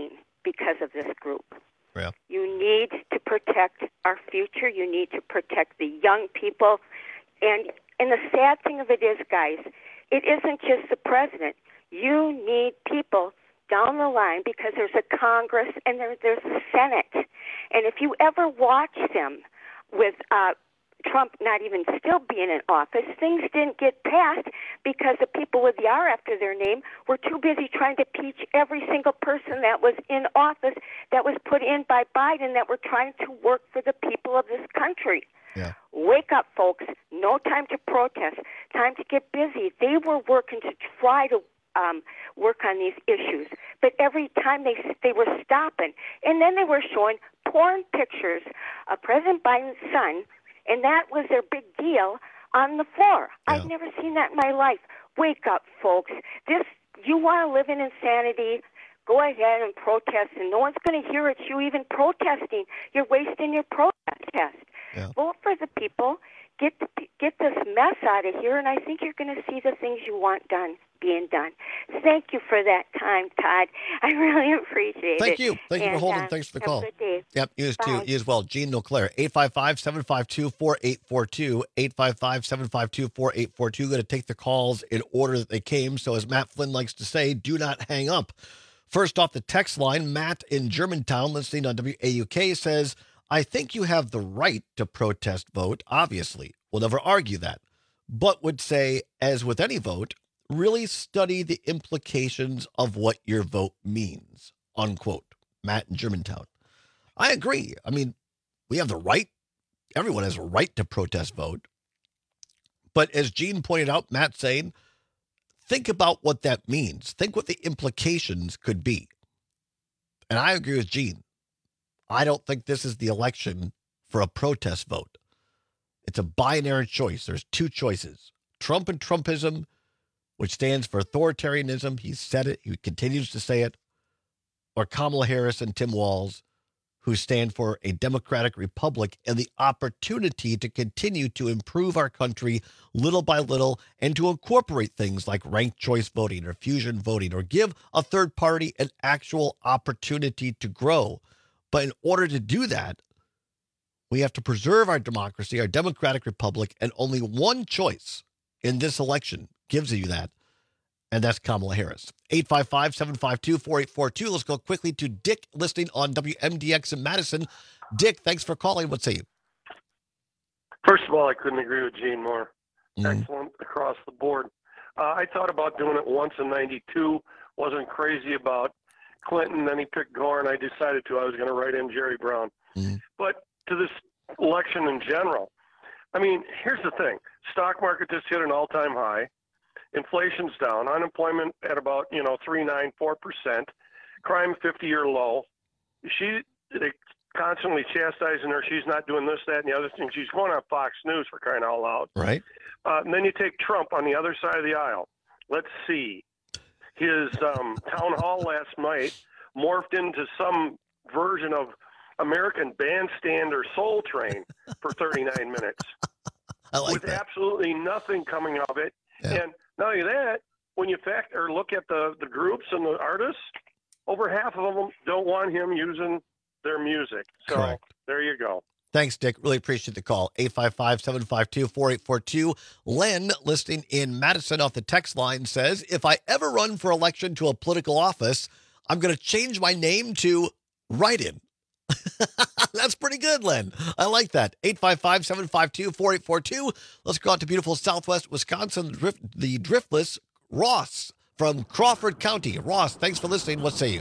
because of this group. Yeah. You need to protect our future. You need to protect the young people. And and the sad thing of it is, guys, it isn't just the president. You need people down the line because there's a Congress and there, there's a Senate. And if you ever watch them with uh, Trump not even still being in office, things didn't get passed because the people with the R after their name were too busy trying to impeach every single person that was in office that was put in by Biden that were trying to work for the people of this country. Yeah. Wake up, folks. No time to protest. Time to get busy. They were working to try to um, work on these issues. But every time they they were stopping. And then they were showing porn pictures of President Biden's son, and that was their big deal on the floor. Yeah. I've never seen that in my life. Wake up, folks. This you want to live in insanity, go ahead and protest, and no one's going to hear it's you even protesting. You're wasting your protest. Yeah. Vote for the people. Get the, get this mess out of here, and I think you're going to see the things you want done being done. Thank you for that time, Todd. I really appreciate Thank it. you. Thank you and, for holding. um, Thanks for the have call. a good day. Yep, you as too. Bye. You as well. Gene Leclerc, eight five five, seven five two, four eight four two, eight five five, seven five two, four eight four two. Going to take the calls in order that they came. So as Matt Flynn likes to say, do not hang up. First off the text line, Matt in Germantown, listening on W A U K, says, I think you have the right to protest vote, obviously. We'll never argue that. But would say, as with any vote, really study the implications of what your vote means, unquote. Matt in Germantown. I agree. I mean, we have the right. Everyone has a right to protest vote. But as Gene pointed out, Matt saying, think about what that means. Think what the implications could be. And I agree with Gene. I don't think this is the election for a protest vote. It's a binary choice. There's two choices. Trump and Trumpism, which stands for authoritarianism. He said it. He continues to say it. Or Kamala Harris and Tim Walz, who stand for a democratic republic and the opportunity to continue to improve our country little by little and to incorporate things like ranked choice voting or fusion voting or give a third party an actual opportunity to grow. But in order to do that, we have to preserve our democracy, our democratic republic, and only one choice in this election gives you that, and that's Kamala Harris. eight five five, seven five two, four eight four two. Let's go quickly to Dick, listening on W M D X in Madison. Dick, thanks for calling. What say you? First of all, I couldn't agree with Gene more. Mm. Excellent across the board. Uh, I thought about doing it once in ninety-two. Wasn't crazy about Clinton. Then he picked Gore, and I decided to. I was going to write in Jerry Brown. Mm. But to this election in general, I mean, here's the thing. Stock market just hit an all-time high. Inflation's down. Unemployment at about, you know, three point nine four percent. Crime fifty-year low. She, they constantly chastising her. She's not doing this, that, and the other thing. She's going on Fox News, for crying out loud. Right. Uh, and then you take Trump on the other side of the aisle. Let's see. His um, town hall last night morphed into some version of American Bandstand or Soul Train for thirty-nine minutes. I like with that. absolutely nothing coming of it. Yeah. And not only that, when you fact or look at the, the groups and the artists, over half of them don't want him using their music. So Correct. There you go. Thanks, Dick. Really appreciate the call. eight five five, seven five two, four eight four two. Len, listening in Madison off the text line, says, if I ever run for election to a political office, I'm going to change my name to Write-In. That's pretty good, Len. I like that. eight five five, seven five two, four eight four two. Let's go out to beautiful Southwest Wisconsin, the, drift, the driftless Ross from Crawford County. Ross, thanks for listening. What say you?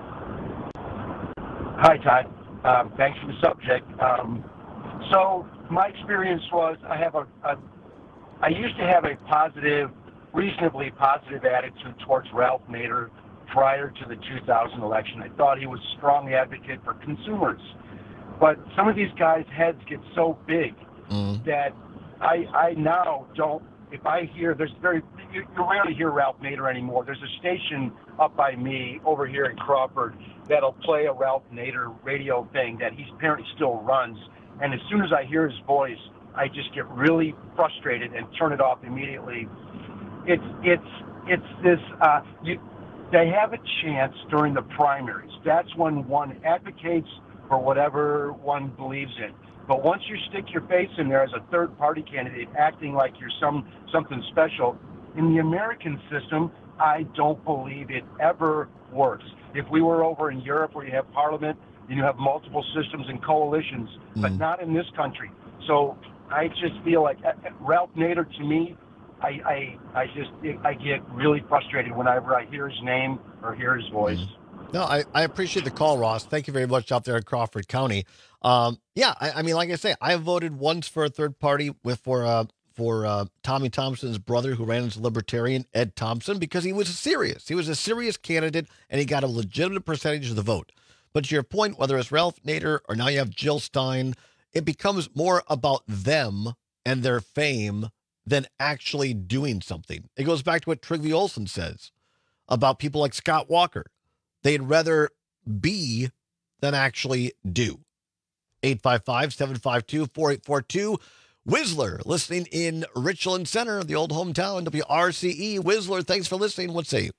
Hi, Todd. Um, thanks for the subject. Um, so my experience was I have a, a, I used to have a positive, reasonably positive attitude towards Ralph Nader prior to the two thousand election. I thought he was a strong advocate for consumers. But some of these guys' heads get so big mm. that I, I now don't, if I hear, there's very, you, you rarely hear Ralph Nader anymore. There's a station up by me over here in Crawford that'll play a Ralph Nader radio thing that he apparently still runs. And as soon as I hear his voice, I just get really frustrated and turn it off immediately. It's, it's, it's this, uh, you, they have a chance during the primaries. That's when one advocates for whatever one believes in. But once you stick your face in there as a third-party candidate, acting like you're some something special, in the American system, I don't believe it ever works. If we were over in Europe where you have parliament and you have multiple systems and coalitions, mm. but not in this country. So I just feel like uh, Ralph Nader, to me, I, I I just I get really frustrated whenever I hear his name or hear his voice. Mm. No, I, I appreciate the call, Ross. Thank you very much out there in Crawford County. Um, yeah, I, I mean, like I say, I voted once for a third party with for uh, for uh, Tommy Thompson's brother who ran as a Libertarian, Ed Thompson, because he was serious. He was a serious candidate, and he got a legitimate percentage of the vote. But to your point, whether it's Ralph Nader or now you have Jill Stein, it becomes more about them and their fame than actually doing something. It goes back to what Trygve Olsen says about people like Scott Walker. They'd rather be than actually do. eight five five, seven five two, four eight four two. Whistler, listening in Richland Center, the old hometown, W R C E. Whistler, thanks for listening. What say you?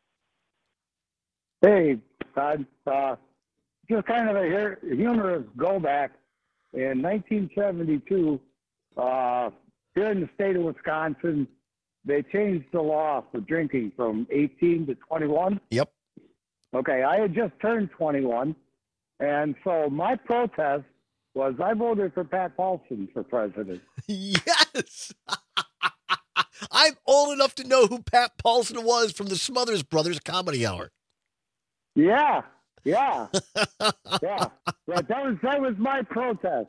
Hey, Todd. Uh, just kind of a humorous go back. In nineteen seventy-two, uh, here in the state of Wisconsin, they changed the law for drinking from eighteen to twenty-one. Yep. Okay, I had just turned twenty-one, and so my protest was I voted for Pat Paulson for president. Yes! I'm old enough to know who Pat Paulson was from the Smothers Brothers Comedy Hour. Yeah, yeah, yeah. Yeah, that was that was my protest.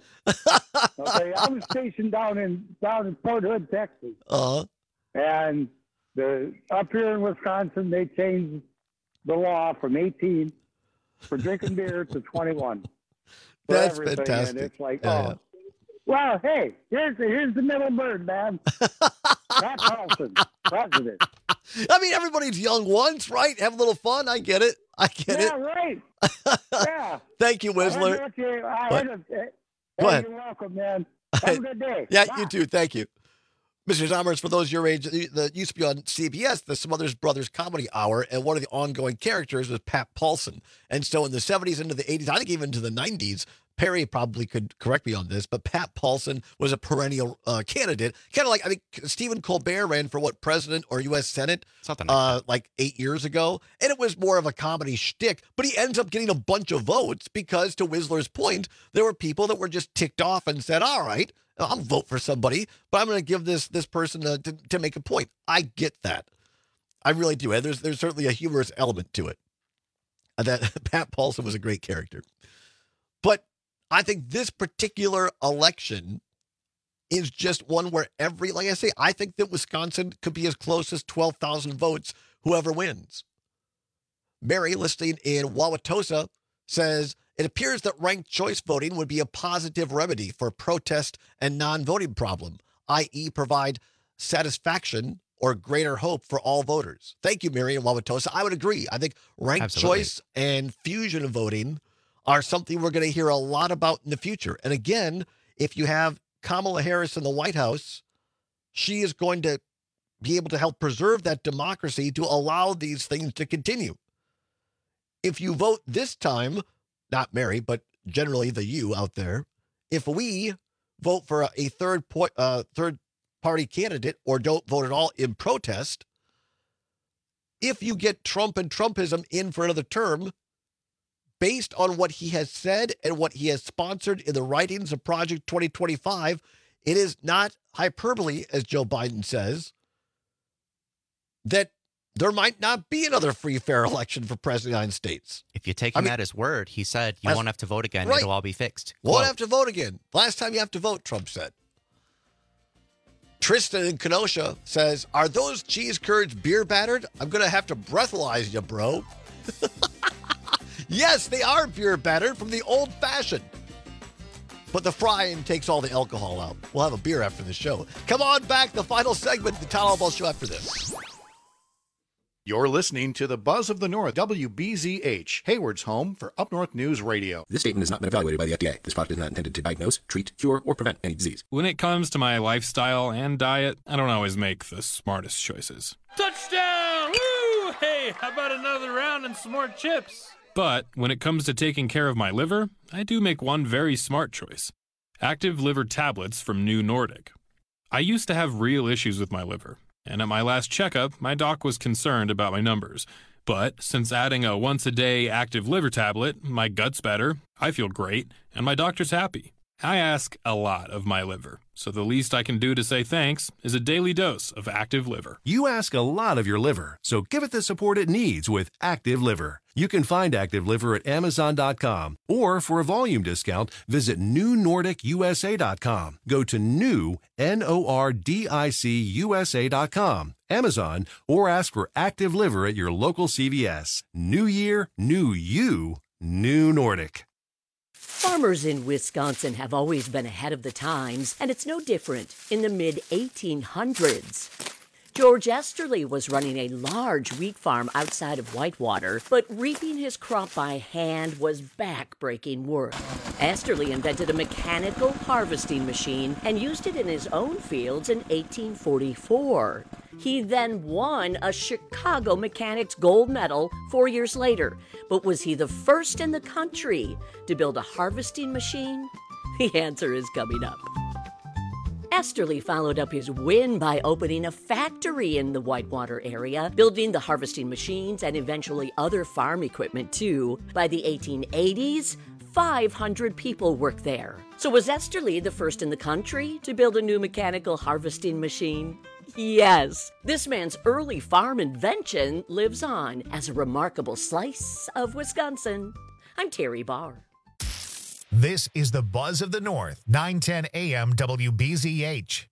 Okay, I was stationed down in down in Fort Hood, Texas. Uh-huh. And the up here in Wisconsin, they changed the law from eighteen for drinking beer to twenty-one. That's everything. fantastic. And it's like, yeah, oh, yeah. Well, hey, here's the here's the middle bird, man. Pat Paulson, president. I mean, everybody's young once, right? Have a little fun. I get it. I get yeah, it. right. Yeah. Thank you, Whistler. I had you, I What? had a, Go hey, ahead. You're welcome, man. Have a good day. Yeah, Bye. you too. Thank you. Mister Zommers, for those your age, that used to be on C B S, the Smothers Brothers Comedy Hour, and one of the ongoing characters was Pat Paulson. And so in the seventies into the eighties, I think even into the nineties, Perry probably could correct me on this, but Pat Paulson was a perennial uh, candidate. Kind of like, I think Stephen Colbert ran for what, president or U S Senate? Something like uh, like eight years ago. And it was more of a comedy shtick, but he ends up getting a bunch of votes because, to Whistler's point, there were people that were just ticked off and said, all right, I'll vote for somebody, but I'm going to give this this person a, to, to make a point. I get that. I really do. And there's, there's certainly a humorous element to it. And that Pat Paulson was a great character. But I think this particular election is just one where every, like I say, I think that Wisconsin could be as close as twelve thousand votes, whoever wins. Mary, listening in Wauwatosa, says, it appears that ranked choice voting would be a positive remedy for protest and non-voting problem, that is provide satisfaction or greater hope for all voters. Thank you, Mary in Wauwatosa. I would agree. I think ranked Absolutely. choice and fusion voting are something we're going to hear a lot about in the future. And again, if you have Kamala Harris in the White House, she is going to be able to help preserve that democracy to allow these things to continue. If you vote this time, not Mary, but generally the you out there, if we vote for a, a third po- uh, third party candidate or don't vote at all in protest, if you get Trump and Trumpism in for another term, based on what he has said and what he has sponsored in the writings of Project twenty twenty-five, it is not hyperbole, as Joe Biden says, that there might not be another free, fair election for president of the United States. If you take I him mean, at his word, he said you as- won't have to vote again. right. It'll all be fixed. Won't Quote. have to vote again. Last time you have to vote, Trump said. Tristan in Kenosha says, are those cheese curds beer battered? I'm going to have to breathalyze you, bro. Yes, they are beer battered from the old fashioned. But the frying takes all the alcohol out. We'll have a beer after the show. Come on back, the final segment, the Town Hall Ball Show after this. You're listening to the Buzz of the North, W B Z H, Hayward's home for Up North News Radio. This statement has not been evaluated by the F D A. This product is not intended to diagnose, treat, cure, or prevent any disease. When it comes to my lifestyle and diet, I don't always make the smartest choices. Touchdown! Woo! Hey! Hey, how about another round and some more chips? But when it comes to taking care of my liver, I do make one very smart choice. Active Liver tablets from New Nordic. I used to have real issues with my liver, and at my last checkup, my doc was concerned about my numbers. But since adding a once-a-day Active Liver tablet, my gut's better, I feel great, and my doctor's happy. I ask a lot of my liver, so the least I can do to say thanks is a daily dose of Active Liver. You ask a lot of your liver, so give it the support it needs with Active Liver. You can find Active Liver at Amazon dot com, or for a volume discount, visit New Nordic U S A dot com. Go to new, N O R D I C U S A dot com, Amazon, or ask for Active Liver at your local C V S. New year, new you, New Nordic. Farmers in Wisconsin have always been ahead of the times, and it's no different in the mid eighteen hundreds. George Esterly was running a large wheat farm outside of Whitewater, but reaping his crop by hand was back-breaking work. Esterly invented a mechanical harvesting machine and used it in his own fields in eighteen forty-four. He then won a Chicago Mechanics Gold Medal four years later. But was he the first in the country to build a harvesting machine? The answer is coming up. Esterly followed up his win by opening a factory in the Whitewater area, building the harvesting machines and eventually other farm equipment too. By the eighteen eighties, five hundred people worked there. So was Esterly the first in the country to build a new mechanical harvesting machine? Yes, this man's early farm invention lives on as a remarkable slice of Wisconsin. I'm Terry Barr. This is the Buzz of the North, nine ten A M W B Z H.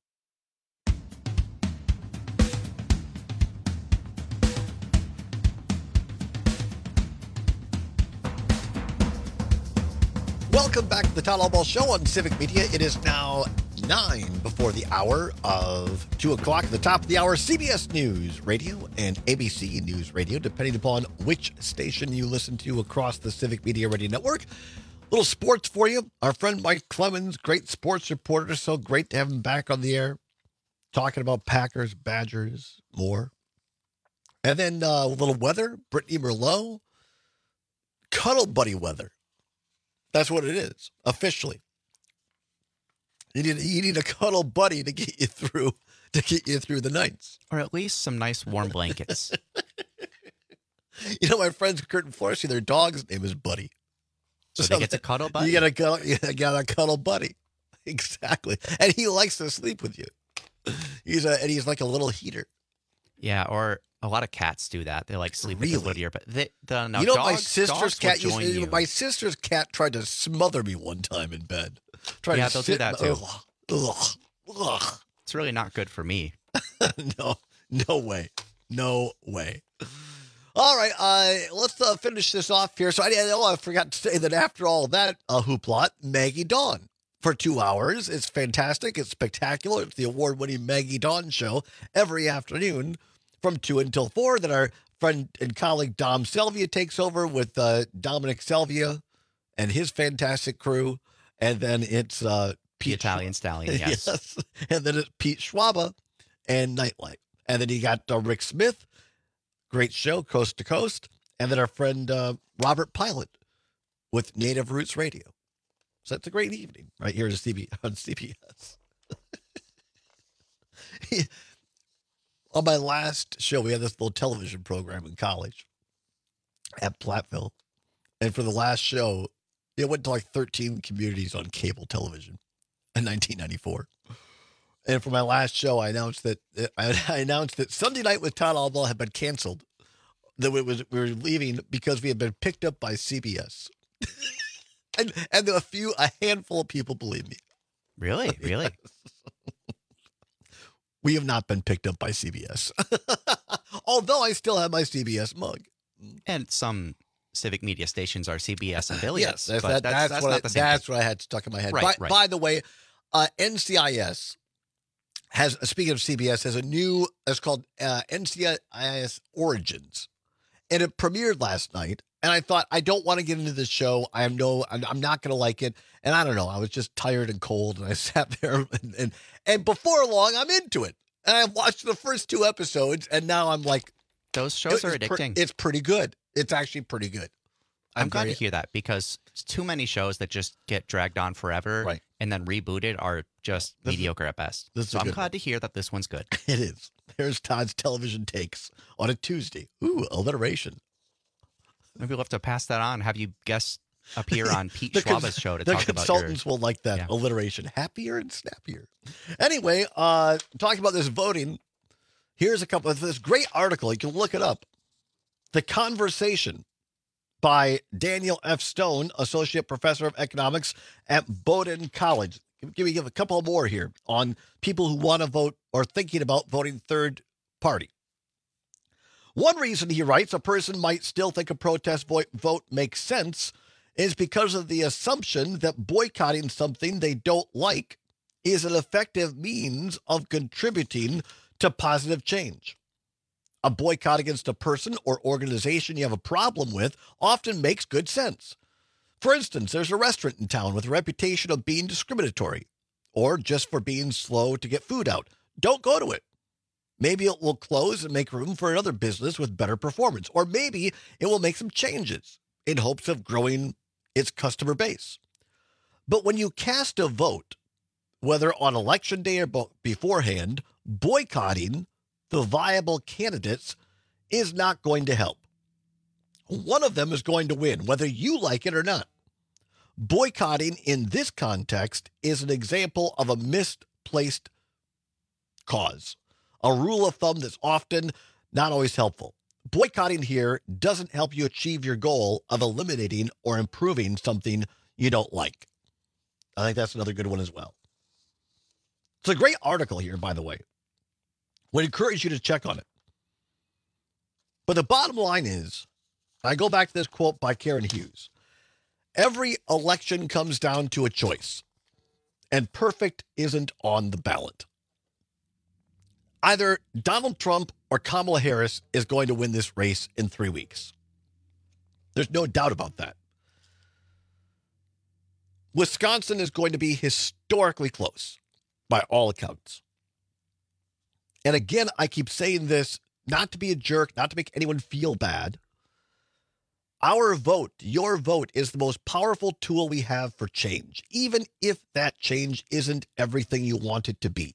Welcome back to the Todd All Ball Show on Civic Media. It is now nine before the hour of two o'clock. At the top of the hour, C B S News Radio and A B C News Radio, depending upon which station you listen to across the Civic Media Radio Network. Little sports for you. Our friend Mike Clemens, great sports reporter. So great to have him back on the air, talking about Packers, Badgers, more. And then uh, a little weather. Brittany Merlot, cuddle buddy weather. That's what it is, officially. You need you need a cuddle buddy to get you through to get you through the nights, or at least some nice warm blankets. You know, my friends Kurt and Florcy, their dog's name is Buddy. So, so they get to cuddle buddy. You gotta you gotta cuddle buddy, exactly. And he likes to sleep with you. He's a and he's like a little heater. Yeah, or a lot of cats do that. They like sleep really? with the ear. But they, the no, you know, dogs, my sister's cat. Used, you. My sister's cat tried to smother me one time in bed. Tried yeah, to they'll sit, do that too. Ugh, ugh, ugh. It's really not good for me. no, no way, no way. All right, uh, let's uh, finish this off here. So I, I, I forgot to say that after all that uh, hoopla, Maggie Dawn for two hours. It's fantastic. It's spectacular. It's the award-winning Maggie Dawn show every afternoon from two until four. Then our friend and colleague Dom Selvia takes over with uh, Dominic Selvia and his fantastic crew. And then it's uh, Pete the Italian Stallion, yes. yes. And then it's Pete Schwaba and Nightlight. And then you got uh, Rick Smith. Great show, Coast to Coast. And then our friend uh, Robert Pilot with Native Roots Radio. So that's a great evening right here at C B, on C B S. On my last show, we had this little television program in college at Platteville. And for the last show, it went to like thirteen communities on cable television in nineteen ninety-four. And for my last show, I announced that I announced that Sunday Night with Todd All Ball had been canceled. That it was we were leaving because we had been picked up by C B S. and and a few a handful of people believe me. Really? Really? We have not been picked up by C B S. Although I still have my C B S mug. And some civic media stations are C B S affiliates. Yes, that's, but that, that's, that's, that's what, not I, the same that's thing. what I had stuck in my head. Right, by, right. by the way, uh, N C I S has, speaking of C B S, has a new, it's called uh, N C I S Origins. And it premiered last night. And I thought, I don't want to get into this show. I am no, I'm, I'm not going to like it. And I don't know. I was just tired and cold. And I sat there. And, and, and before long, I'm into it. And I watched the first two episodes. And now I'm like, Those shows It- are it's pre- addicting. it's pretty good. It's actually pretty good. I'm, I'm glad very- to hear that because too many shows that just get dragged on forever Right. and then rebooted are just This is- mediocre at best. this is So a I'm good glad to hear that this one's good. It is. There's Todd's television takes on a Tuesday. Ooh, alliteration. Maybe we'll have to pass that on. Have you guest appear on Pete The cons- Schwaba's show to the talk about your... consultants will like that Yeah. alliteration. Happier and snappier. Anyway, uh, talking about this voting, here's a couple of this great article. You can look it up. The Conversation by Daniel F. Stone, Associate Professor of Economics at Bowdoin College. Give me give a couple more here on people who want to vote or thinking about voting third party. One reason, he writes, a person might still think a protest vo- vote makes sense is because of the assumption that boycotting something they don't like is an effective means of contributing to positive change. A boycott against a person or organization you have a problem with often makes good sense. For instance, there's a restaurant in town with a reputation of being discriminatory or just for being slow to get food out. Don't go to it. Maybe it will close and make room for another business with better performance. Or maybe it will make some changes in hopes of growing its customer base. But when you cast a vote, whether on election day or bo- beforehand, boycotting the viable candidates is not going to help. One of them is going to win, whether you like it or not. Boycotting in this context is an example of a misplaced cause, a rule of thumb that's often not always helpful. Boycotting here doesn't help you achieve your goal of eliminating or improving something you don't like. I think that's another good one as well. It's a great article here, by the way. Would encourage you to check on it. But the bottom line is, I go back to this quote by Karen Hughes. Every election comes down to a choice, and perfect isn't on the ballot. Either Donald Trump or Kamala Harris is going to win this race in three weeks. There's no doubt about that. Wisconsin is going to be historically close by all accounts. And again, I keep saying this not to be a jerk, not to make anyone feel bad. Our vote, your vote, is the most powerful tool we have for change, even if that change isn't everything you want it to be.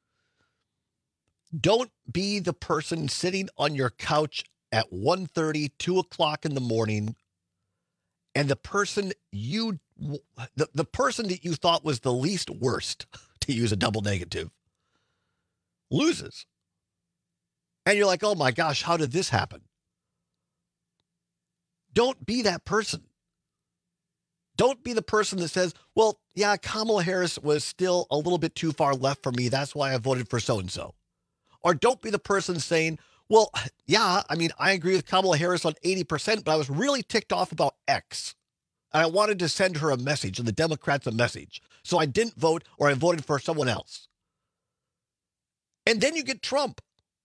Don't be the person sitting on your couch at one thirty, two o'clock in the morning, and the person you, the, the person that you thought was the least worst, to use a double negative, loses. And you're like, oh my gosh, how did this happen? Don't be that person. Don't be the person that says, well, yeah, Kamala Harris was still a little bit too far left for me. That's why I voted for so-and-so. Or don't be the person saying, well, yeah, I mean, I agree with Kamala Harris on eighty percent, but I was really ticked off about X. And I wanted to send her a message and the Democrats a message. So I didn't vote or I voted for someone else. And then you get Trump.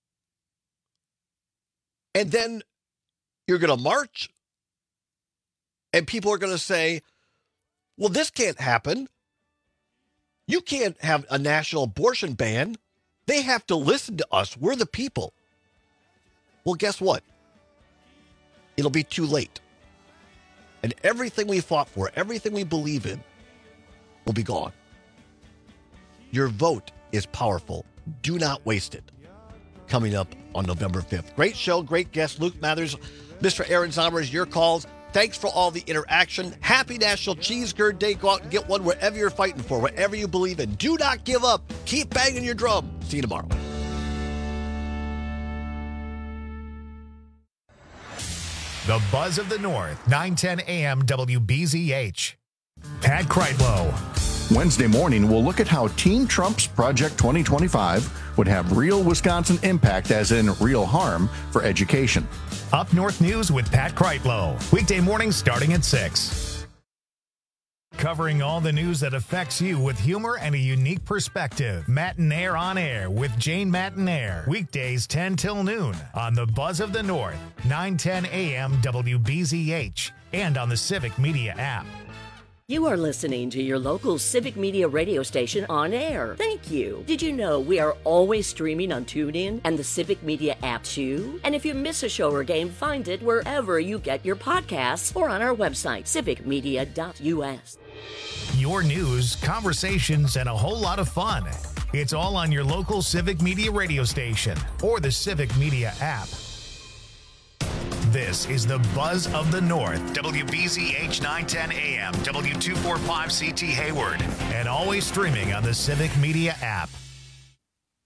And then you're going to march. And people are going to say, well, this can't happen. You can't have a national abortion ban. They have to listen to us. We're the people. Well, guess what? It'll be too late. And everything we fought for, everything we believe in, will be gone. Your vote is powerful. Do not waste it. Coming up on November fifth. Great show, great guest, Luke Mathers, Mister Aaron Zommers, your calls. Thanks for all the interaction. Happy National Cheese Curd Day. Go out and get one wherever you're fighting for, whatever you believe in. Do not give up. Keep banging your drum. See you tomorrow. The Buzz of the North, nine ten a.m. W B Z H. Pat Kreitlow. Wednesday morning, we'll look at how Team Trump's Project twenty twenty-five would have real Wisconsin impact, as in real harm, for education. Up North News with Pat Kreitlow. Weekday mornings starting at six. Covering all the news that affects you with humor and a unique perspective. Matinaire on Air with Jane Matinaire. Weekdays ten till noon on the Buzz of the North, nine ten a.m. W B Z H, and on the Civic Media app. You are listening to your local Civic Media radio station on air. Thank you. Did you know we are always streaming on TuneIn and the Civic Media app too? And if you miss a show or game, find it wherever you get your podcasts or on our website, civic media dot u s. Your news, conversations, and a whole lot of fun. It's all on your local Civic Media radio station or the Civic Media app. This is the Buzz of the North, W B Z H nine ten A M, W two forty-five C T Hayward, and always streaming on the Civic Media app.